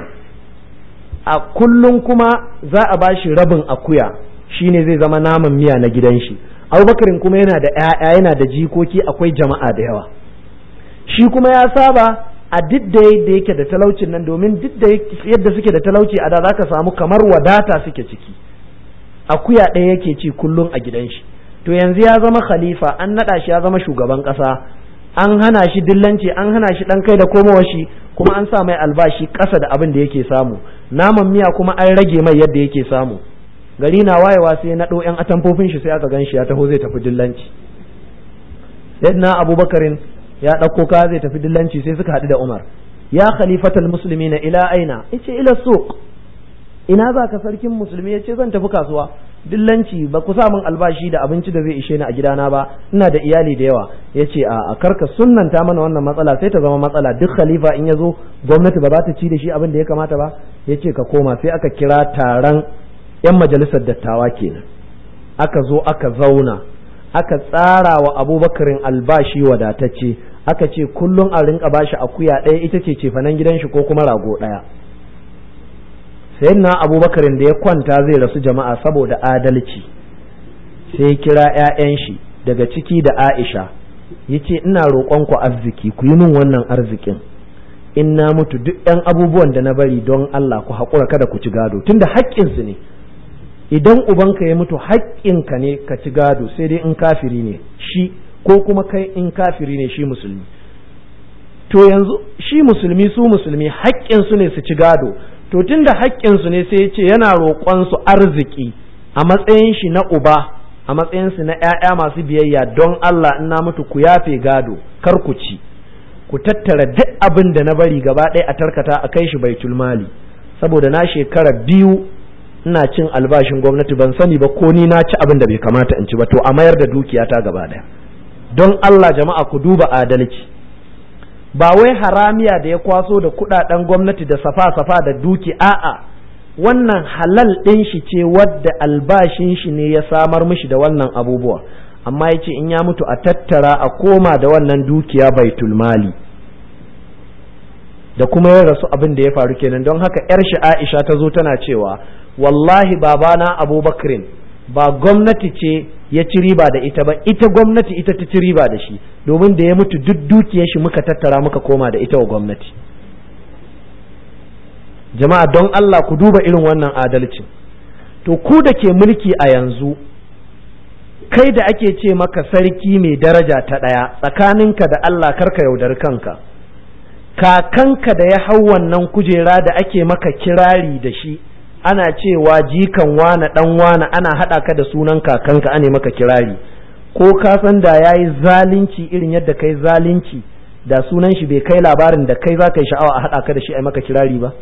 a kullum kuma za a ba shi rabin akuya, shine zai zama naman miya na gidan shi. Abubakarin kuma yana da ƴaƴa, yana da jikoki, akwai jama'a da yawa, shi kuma ya saba a duk da yake da talaucin nan, domin duk da yadda suke da talauci a da za ka samu kamar wadata suke ciki, akuya ɗaya yake ci kullum a gidan shi. To yanzu ya zama khalifa, an naɗa shi ya zama shugaban ƙasa, an hana shi dillanci, an hana shi ɗan kai da komowar shi, kuma an sa mai albashi ƙasa da abin da yake samu, naman miya kuma an rage mai yadda yake samu. Gari na wayewa sai ya naɗo ƴan atamfofin shi, sai aka gan shi ya taho zai tafi dillanci. Sayyidina Abubakarin ya ɗauko kaya zai tafi dillanci, sai suka haɗu da Umar. Ya khalifatal muslimina ila aina? Yace ila suq. Ina za ka sarkin musulmi? Yace zan tafi kasuwa. Dillanci ba ku sa min albashi da abinci da zai ishe ni a gidana ba, ina da iyali da yawa. Yace a karka sunnanta mana wannan matsala, sai ta zama matsala, duk khalifa in yazo gwamnati ba za ta ci da shi abin da ya kamata ba. Yace ka koma. Sai aka kira taron yan majalisar dattawa kenan, aka zo aka zauna, aka tsara wa Abubakarin albashi wadatacce, aka ce kullum a rinka bashi akuya ɗaya, ita ce cefanen gidan shi, ko kuma rago ɗaya. Sayyidina Abubakarin da ya kwanta zai rasu jama'a saboda adalci, sai kira ƴaƴan shi daga ciki da Aisha, yace ina roƙon ku arziki, ku yi min wannan arzikin, in na mutu duk ɗan abubuwan da na bari don Allah ku haƙura, kada ku ci gado, tunda haƙƙinsu ne. Idan ubanka ya mutu haƙƙinka ne ka ci gado, sai dai in kafiri ne shi, ko kuma kai in kafiri ne shi musulmi. To yanzu shi musulmi, su musulmi haƙƙinsu ne su ci gado, to tunda haƙƙinsu ne sai ya ce yana roƙon su arziki a matsayin shi na uba, a matsayin su na ƴaƴa masu biyayya, don Allah in na mutu ku yafe gado, kar ku ci, ku tattara duk abin da na bari gaba ɗaya a tarkata a kai shi baitul mali, saboda na shekara 2 ina cin albashin gwamnati, ban sani ba ko ni na ci abin da bai kamata in ci ba, to a mayar da dukiyata gaba ɗaya. Don Allah jama'a ku duba adalci, ba wai haramiya da ya kwaso da kudaden gwamnati da safa-safa da duki, a'a, wannan halal ɗin shi ce wadda albashin shi ne ya samar mishi da wannan abubuwa, amma yace in ya mutu a tattara a koma da wannan dukiya baitul mali. Da kuma ya rasu abin da ya faru kenan. Don haka yar shi Aisha ta zo tana cewa wallahi babana Abubakrin ba gwamnati ce ya ci riba da ita ba, ita gwamnati ita ta ci riba da shi, domin da ya mutu duk dukiyar shi muka tattara muka koma da ita wa gwamnati. Jama'a don Allah ku duba irin wannan adalcin. To ku da ke mulki a yanzu, kai da ake ce maka sarki mai daraja ta ɗaya, tsakaninka da Allah karka yaudari kanka. Kakanka da ya hau wannan kujera da ake maka kirari da shi, ana cewa jikan wane dan wane, ana haɗa ka da sunan kakanka ane maka kirari, ko ka san da yayi zalunci irin yadda kai zalunci, da sunan shi bai kai labarin da kai za ka yi sha'awa a haɗa ka da shi a maka kirari ba?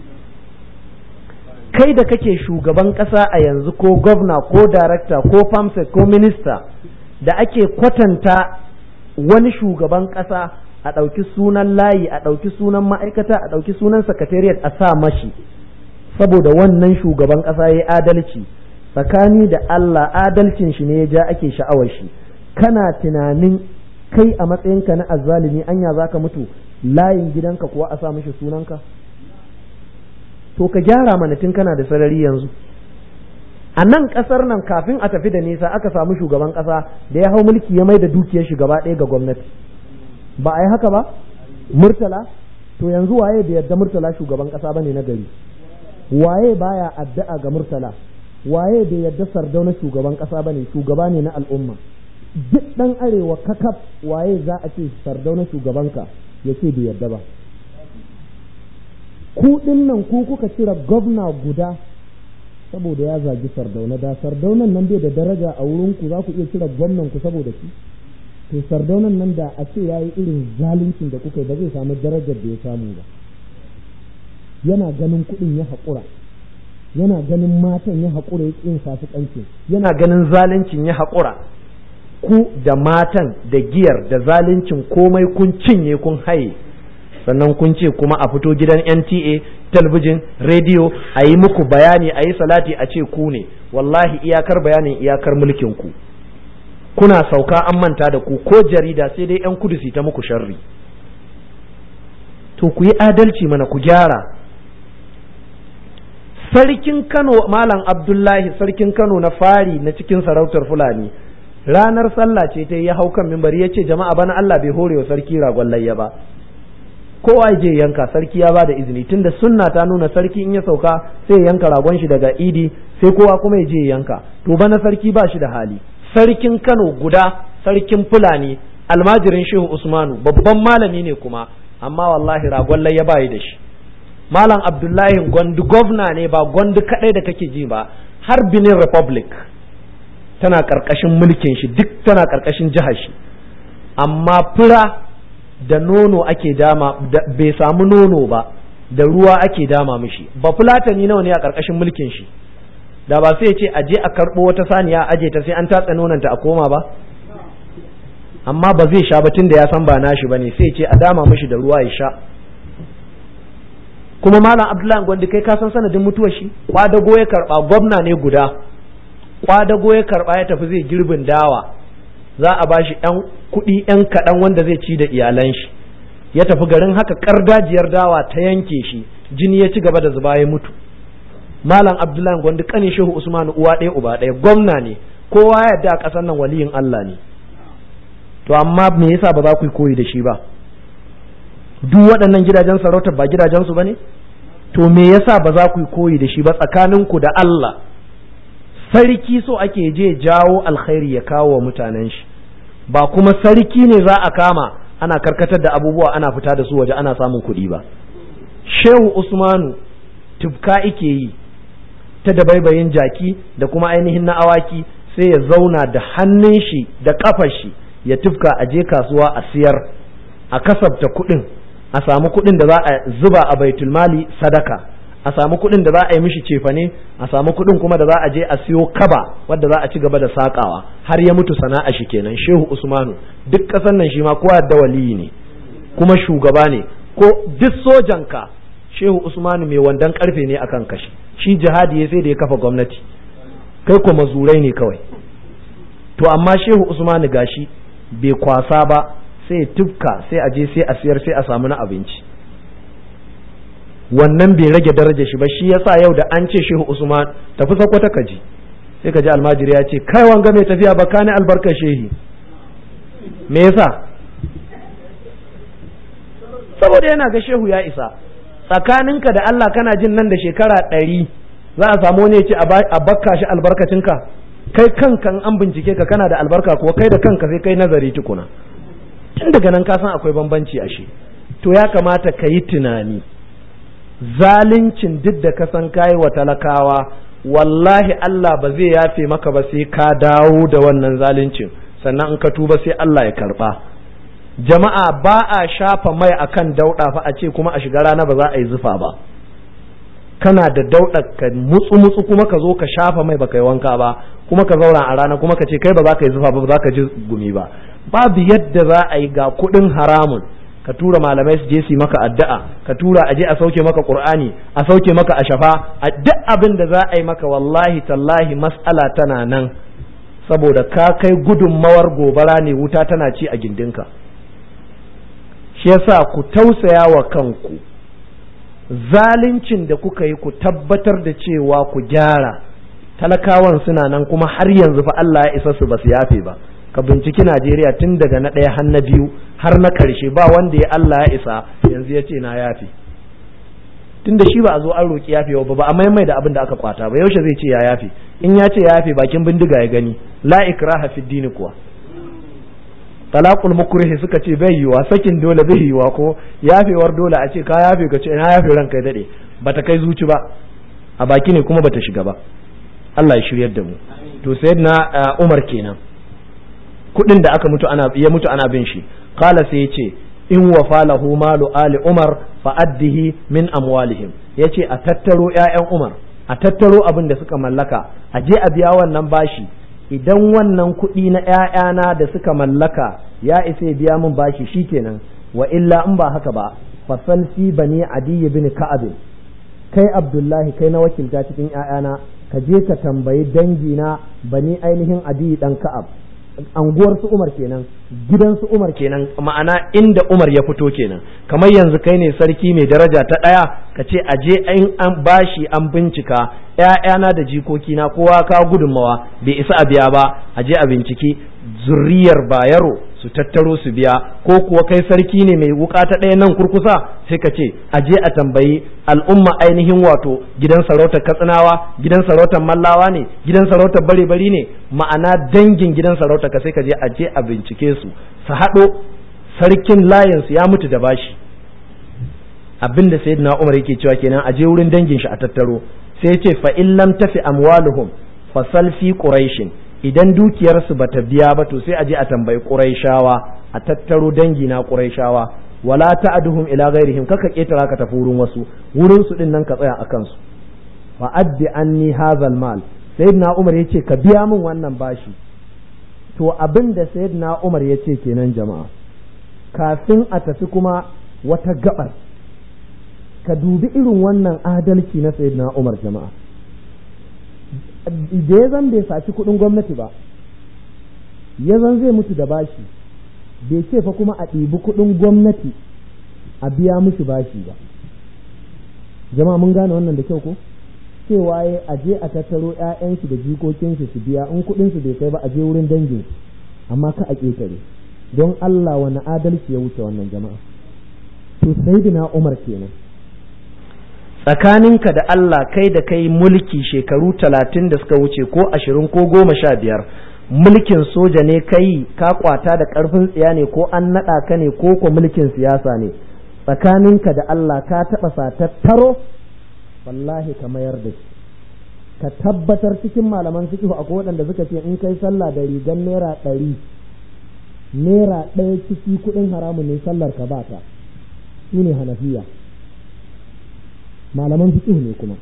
Kai da kake shugaban ƙasa a yanzu, ko gwamna ko darakta ko famsek ko minista, da ake kwatanta wani shugaban ƙasa a ɗauki sunan layi, a ɗauki sunan ma'aikata, a ɗauki sunan secretariat a sa mashi, saboda wannan shugaban ƙasa ya yi adalci. Tsakani da Allah adalcin shi ne ya ja ake sha'awar shi. Kana tunanin kai a matsayinka na azzalimi anya za ka mutu layin gidanka kuwa a sa mishi sunanka? To ka gyara mana tun kana da sarari yanzu. A nan ƙasar nan kafin a tafi da nisa aka samu shugaban ƙasa da ya hau mulki ya mai da dukiyar shi gaba ɗaya ga gwamnati. Ba a yi haka ba? Murtala? To yanzu waye da yadda Murtala shugaban ƙasa bane na gari? Waye baya addu'a ga Murtala? Waye da yadda Sardauna shugaban ƙasa bane, shugaba ne na al'umma? Duk ɗan arewa kakaf waye za a ce Sardauna shugabanka ya ce bai yadda ba? Ku ɗin nan ku kuka cire gwamna guda saboda ya zagi Sardauna, da Sardaunan nan bai da daraja a wurin ku za ku iya cire gwamnan ku saboda shi? to Sardaunan nan da a ce yayi irin zaluncin da kuka yi ba zai samu darajar da ya samu ba. Yana ganin kuɗin ya haƙura, yana ganin matan ya haƙura ya ƙin fasikanci, yana ganin zaluncin ya haƙura. Ku da matan da giyar da zaluncin komai kun cinye kun haye, sannan kun ce kuma a fito gidan NTA, talabijin, rediyo a yi muku bayani, a yi salati, a ce ku ne. Wallahi iyakar bayanin iyakar mulkin ku. Kuna sauka an manta da ku, ko jarida sai dai 'yan kudu su ta muku sharri. To ku yi adalci mana, ku gyara. Sarkin Kano Malam Abdullahi, sarkin Kano na fari na cikin sarautar Fulani, ranar sallah ce ta ya hau kan mimbari ya ce jama'a bana Allah bai hore wa sarki ragon layya ba, kowa je yanka, sarki ya ba da izini, tunda sunna ta nuna sarki in ya sauka sai ya yanka ragon shi daga idi, sai kowa kuma ya je yanka. To bana sarki ba shi da hali. Sarkin Kano guda, sarkin Fulani, almajirin Shehu Usmanu, babban malami ne kuma, amma wallahi ragon layya ba yi da shi. Malam Abdullahi Gwandu gwamna ne, ba Gwandu kadai da kake ji ba, har Benin Republic tana karkashin mulkin shi, duk tana karkashin jihar shi, amma fura da nono ake dama, bai samu nono ba, da ruwa ake dama mishi. Ba fulatani nawa ne a karkashin mulkin shi, da ba sai ya ce aje a karbo wata saniya aje ta sai an tatsa nonanta a koma ba, amma ba zai sha ba tunda ya san ba nashi bane, sai ya ce a dama mishi da ruwa ya sha. Kuma Malam Abdullahi Gwandu kai ka san sanadin mutuwar shi, kwadago ya karba, gwamna ne guda, kwadago ya karba ya tafi zai girbin dawa, za a bashi ɗan kuɗi ɗan kaɗan wanda zai ci da iyalan shi, ya tafi garin haka ƙargajiyar dawa ta yanke shi, jini ya ci gaba da zuba ya mutu. Malam Abdullahi Gwandu ƙanin Shehu Usman uwa ɗaya uba ɗaya, gwamna ne, kowa ya yarda a ƙasar nan waliyin Allah ne. To amma me yasa ba za ku koyi da shi ba? Duk waɗannan gidajen sarauta ba gidajensu ba ne? To me yasa ba za ku koyi da shi ba tsakaninku da Allah? Sarki so ake je jawo alkhairi ya kawo wa mutanen shi, ba kuma sarki ne za a kama ana karkatar da abubuwa ana fita da su waje ana samun kuɗi ba. Shehu Usmanu tufka ike yi ta dabaibayin jaki da kuma ainihin na awaki, sai ya zauna da hannun shi da kafar shi ya tufka a je kasuwa a siyar, a kasafta kuɗin, a samu kuɗin da za a zuba a baitul mali sadaka, a samu kuɗin da za a yi mishi cefane, a samu kuɗin kuma da za a je a siyo kaba wadda za a ci gaba da sakawa, har ya mutu sana'a shi kenan. Shehu Usmanu duk ƙasar nan shi ma kowa da waliyi ne kuma shugaba ne, ko duk sojanka Shehu Usmanu mai wandan karfe ne akan kashi, shi jihadi ya sai da ya kafa gwamnati, kai ko mazurai ne kawai. To amma Shehu Usmanu gashi bai kwasa ba, sai tufka, sai a je sai a siyar, sai a samu na abinci. Wannan bai rage darajar shi ba, shi yasa yau da an ce Shehu Usman tafi Sokoto kaji, sai kaji almajiri ya ce kai wanga mai tafiya ba kani albarkar shehi. Me yasa? Saboda yana ga shehu ya isa. Tsakaninka da Allah kana jin nan da shekara 100 za a samu wani ya ce a bakka shi albarkacinka? Kai kanka an bincike ka kana da albarka kuwa kai da kanka sai kai nazari tukuna. Tun daga nan ka san akwai bambanci ashe. To ya kamata ka yi tunani, zaluncin duk da ka san kayi wa talakawa, wallahi Allah ba zai yafe maka ba sai ka dawo da wannan zaluncin, sannan in ka tuba sai Allah ya karba. Jama'a ba a shafa mai akan dauɗa fa a ce kuma a shiga rana ba za a yi zufa ba. Kana da dauɗa ka mutsu kuma ka zo ka shafa mai baka yi wanka ba, kuma ka zauna a rana kuma ka ce kai ba za ka yi zufa ba, ba za ka ji gumi ba. Babu yadda za a yi ga kuɗin haramun ka tura malamai su je su yi maka addu'a, ka tura a je a sauke maka Qur'ani, a sauke maka ashafa, a duk abin da za a yi maka, wallahi tallahi mas'ala tana nan, saboda ka kai gudunmawar gobara ne wuta tana ci a gindinka. Shi yasa ku tausaya wa kanku, zaluncin da kuka yi ku tabbatar da cewa ku gyara. Talakawan suna nan kuma har yanzu fa Allah ya isa su ba su yafe ba. Ka binciki Najeriya tun daga na 1 har na 2 har na ƙarshe, ba wanda ya Allah ya isa yanzu ya ce na yafe. Tun da shi ba a zo an roƙi yafe ba a maimai da abin da aka kwata ba, yaushe zai ce ya yafe? In ya ce ya yafe bakin bindiga ya gani, la ikraha fi dini kuwa. Talaqul mukrihi suka ce bai yiwa, sakin dole bai yiwa, ko yafewar dole a ce ka yafe ka ce na yafe ranka ya dade, bata kai zuci ba, a baki ne kuma bata shiga ba. Allah ya shiryar da mu. To sayyidina Umar kenan kudin da aka mutu ana bin shi qala sai yace in wafa lahu malu ali umar fa addihi min amwalihim yace a tattaro ƴaƴan umar a tattaro abin da suka mallaka a je a biya wannan bashi idan wannan kuɗi na ƴaƴana da suka mallaka ya isa ya biya min bashi shikenan wa illa in ba haka ba fasal fi bani adi bin ka'ab kai abdullahi kai na wakilta cikin ƴaƴana ka je ka tambayi dangina bani ainihin adi dan ka'ab anguwar su Umar kenan gidan su Umar kenan ma'ana inda Umar ya fito kenan kamar yanzu kai ne sarki mai daraja ta ɗaya ka ce aje an bashi an bincika ƴaƴana da jikokina kowa ka gudunmawa bai isa a biya ba aje a binciki zurriyar Bayero su tattaro su biya ko kuwa kai sarki ne mai wuka ta ɗaya nan kurkusa sai ka ce aje a tambayi al'umma ainihin wato gidan sarautar Katsinawa gidan sarautar Mallawa ne gidan sarautar Bare-bari ne ma'ana dangin gidan sarautar ka sai ka je aje a bincike su haɗo sarkin layinsu ya mutu da bashi abinda sayyidina Umar yake cewa kenan aje wurin dangin shi a tattaro sai ya ce fa in lam tafi amwaluhum fasal fi quraishin idan dukiyarsu bata biya ba to sai a je a tambayi Qurayshawa a tattaro dangi na Qurayshawa wala ta'aduhum ila ghairihim kaka ketara ka tafi wurin su din nan ka tsaya akan su fa addi anni hadha mal sayyidina Umar yace ka biya min wannan bashi to abinda sayyidina Umar yace kenan jama'a kafin a tafi kuma wata gabar ka dubi irin wannan adalci na sayyidina Umar jama'a da ya zan bai saci kudin gwamnati ba ya zan zai mutu da bashi bai ce fa kuma a ɗibi kudin gwamnati a biya mushi bashi ba jama'a mun gane wannan da kyau ko cewa ya aje a tattaro ƴaƴansu da jikokinsu su biya in kudin su bai kai ba a je wurin dangin amma ka a ƙetare don Allah wani adalci ya wuce wannan jama'a to sayyidina Umar kenan tsakaninka da Allah kai da kai mulki shekaru 30 da suka wuce ko 20 ko 15 mulkin soja ne kai ka kwata da karfin tsiya ne ko an nada ka ne ko ko mulkin siyasa ne tsakaninka da Allah ka taba satattaro wallahi ka mayar da shi ka tabbatar cikin malaman fiqh akwai waɗanda suka ce in kai sallah da rigar naira 100 naira ɗaya ciki kuɗin haramun ne sallar ka ba ta shine Hanafiya malaman fiqh ne kuma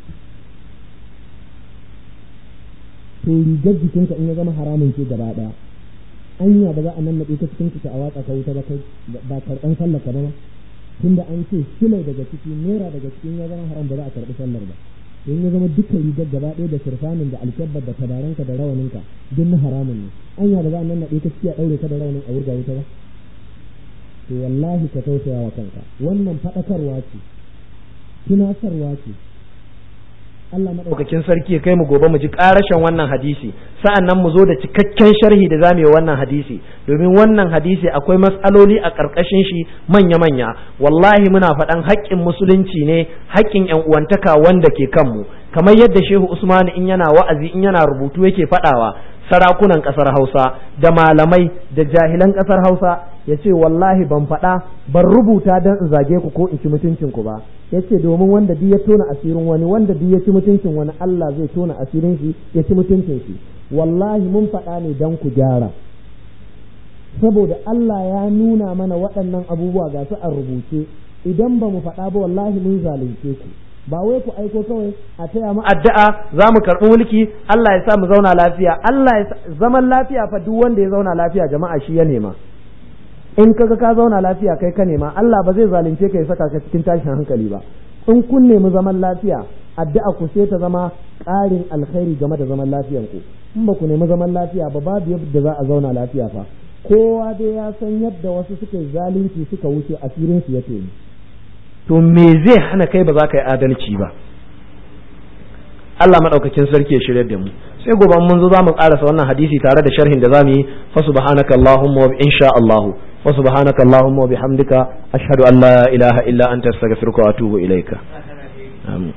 to rigar jikinka in ya zama haramun ce gaba daya anya ba za a nan naɗe ta cikin ka a watsa ka wuta ba kai ba karɓan sallar ka ba tunda an ce shilai daga ciki naira daga cikin ya zama haram ba za a karɓi sallar ba in ya zama dukkan rigar gaba ɗaya da surfanin da alkyabbar da tabaranka da rawaninka duk na haramun ne anya ba za a nan naɗe ta ciki a ɗaure ka da rawanin a wurga wuta ba to wallahi ka tausaya wa kanka wannan faɗakarwa ce tunasarwa ce Allah madaukakin sarki ya kai mu gobe mu ji karashin wannan hadisi sa'annan mu zo da cikakken sharhi da zamu yi wannan hadisi domin wannan hadisi akwai matsaloli a karkashin shi manya wallahi muna faɗan haƙƙin musulunci ne haƙƙin ƴan uwantaka wanda ke kanmu kamar yadda Shehu Usman in yana wa'azi in yana rubutu yake faɗawa sarakunan ƙasar Hausa da malamai da jahilan ƙasar Hausa yace wallahi ban faɗa ban rubuta don in zage ku ko in ci mutuncin ku ba yace domin wanda duk ya tona asirin wani wanda duk ya ci mutuncin wani Allah zai tona asirin shi ya ci mutuncin shi wallahi mun faɗa ne don ku gyara saboda Allah ya nuna mana waɗannan abubuwa ga su a rubuce idan ba mu faɗa ba wallahi mun zalunce ku ba wai ku aiko kawai a taya mu addu'a za mu karɓi mulki Allah ya sa mu zauna lafiya Allah ya zaman lafiya fa duk wanda ya zauna lafiya jama'a shi ya nema in kaga ka zauna lafiya kai ka nema Allah ba zai zalunce ka ya saka ka cikin tashin hankali ba in kun nemi zaman lafiya addu'a ku sai ta zama ƙarin alkhairi game da zaman lafiyan ku in ba ku nemi zaman lafiya ba babu yadda za a zauna lafiya fa kowa dai ya san yadda wasu suka zalunci suka wuce asirin su yake ne to me zai hana kai ba za ka yi adalci ba Allah madaukakin sarki ya shirye da mu sai gobe mun zo zamu karasa wannan hadisi tare da sharhin da zamu yi fa subhanaka allahumma wa insha Allah wa subhanaka allahumma wa bihamdika ashhadu an la ilaha illa anta astaghfiruka wa atubu ilaika amin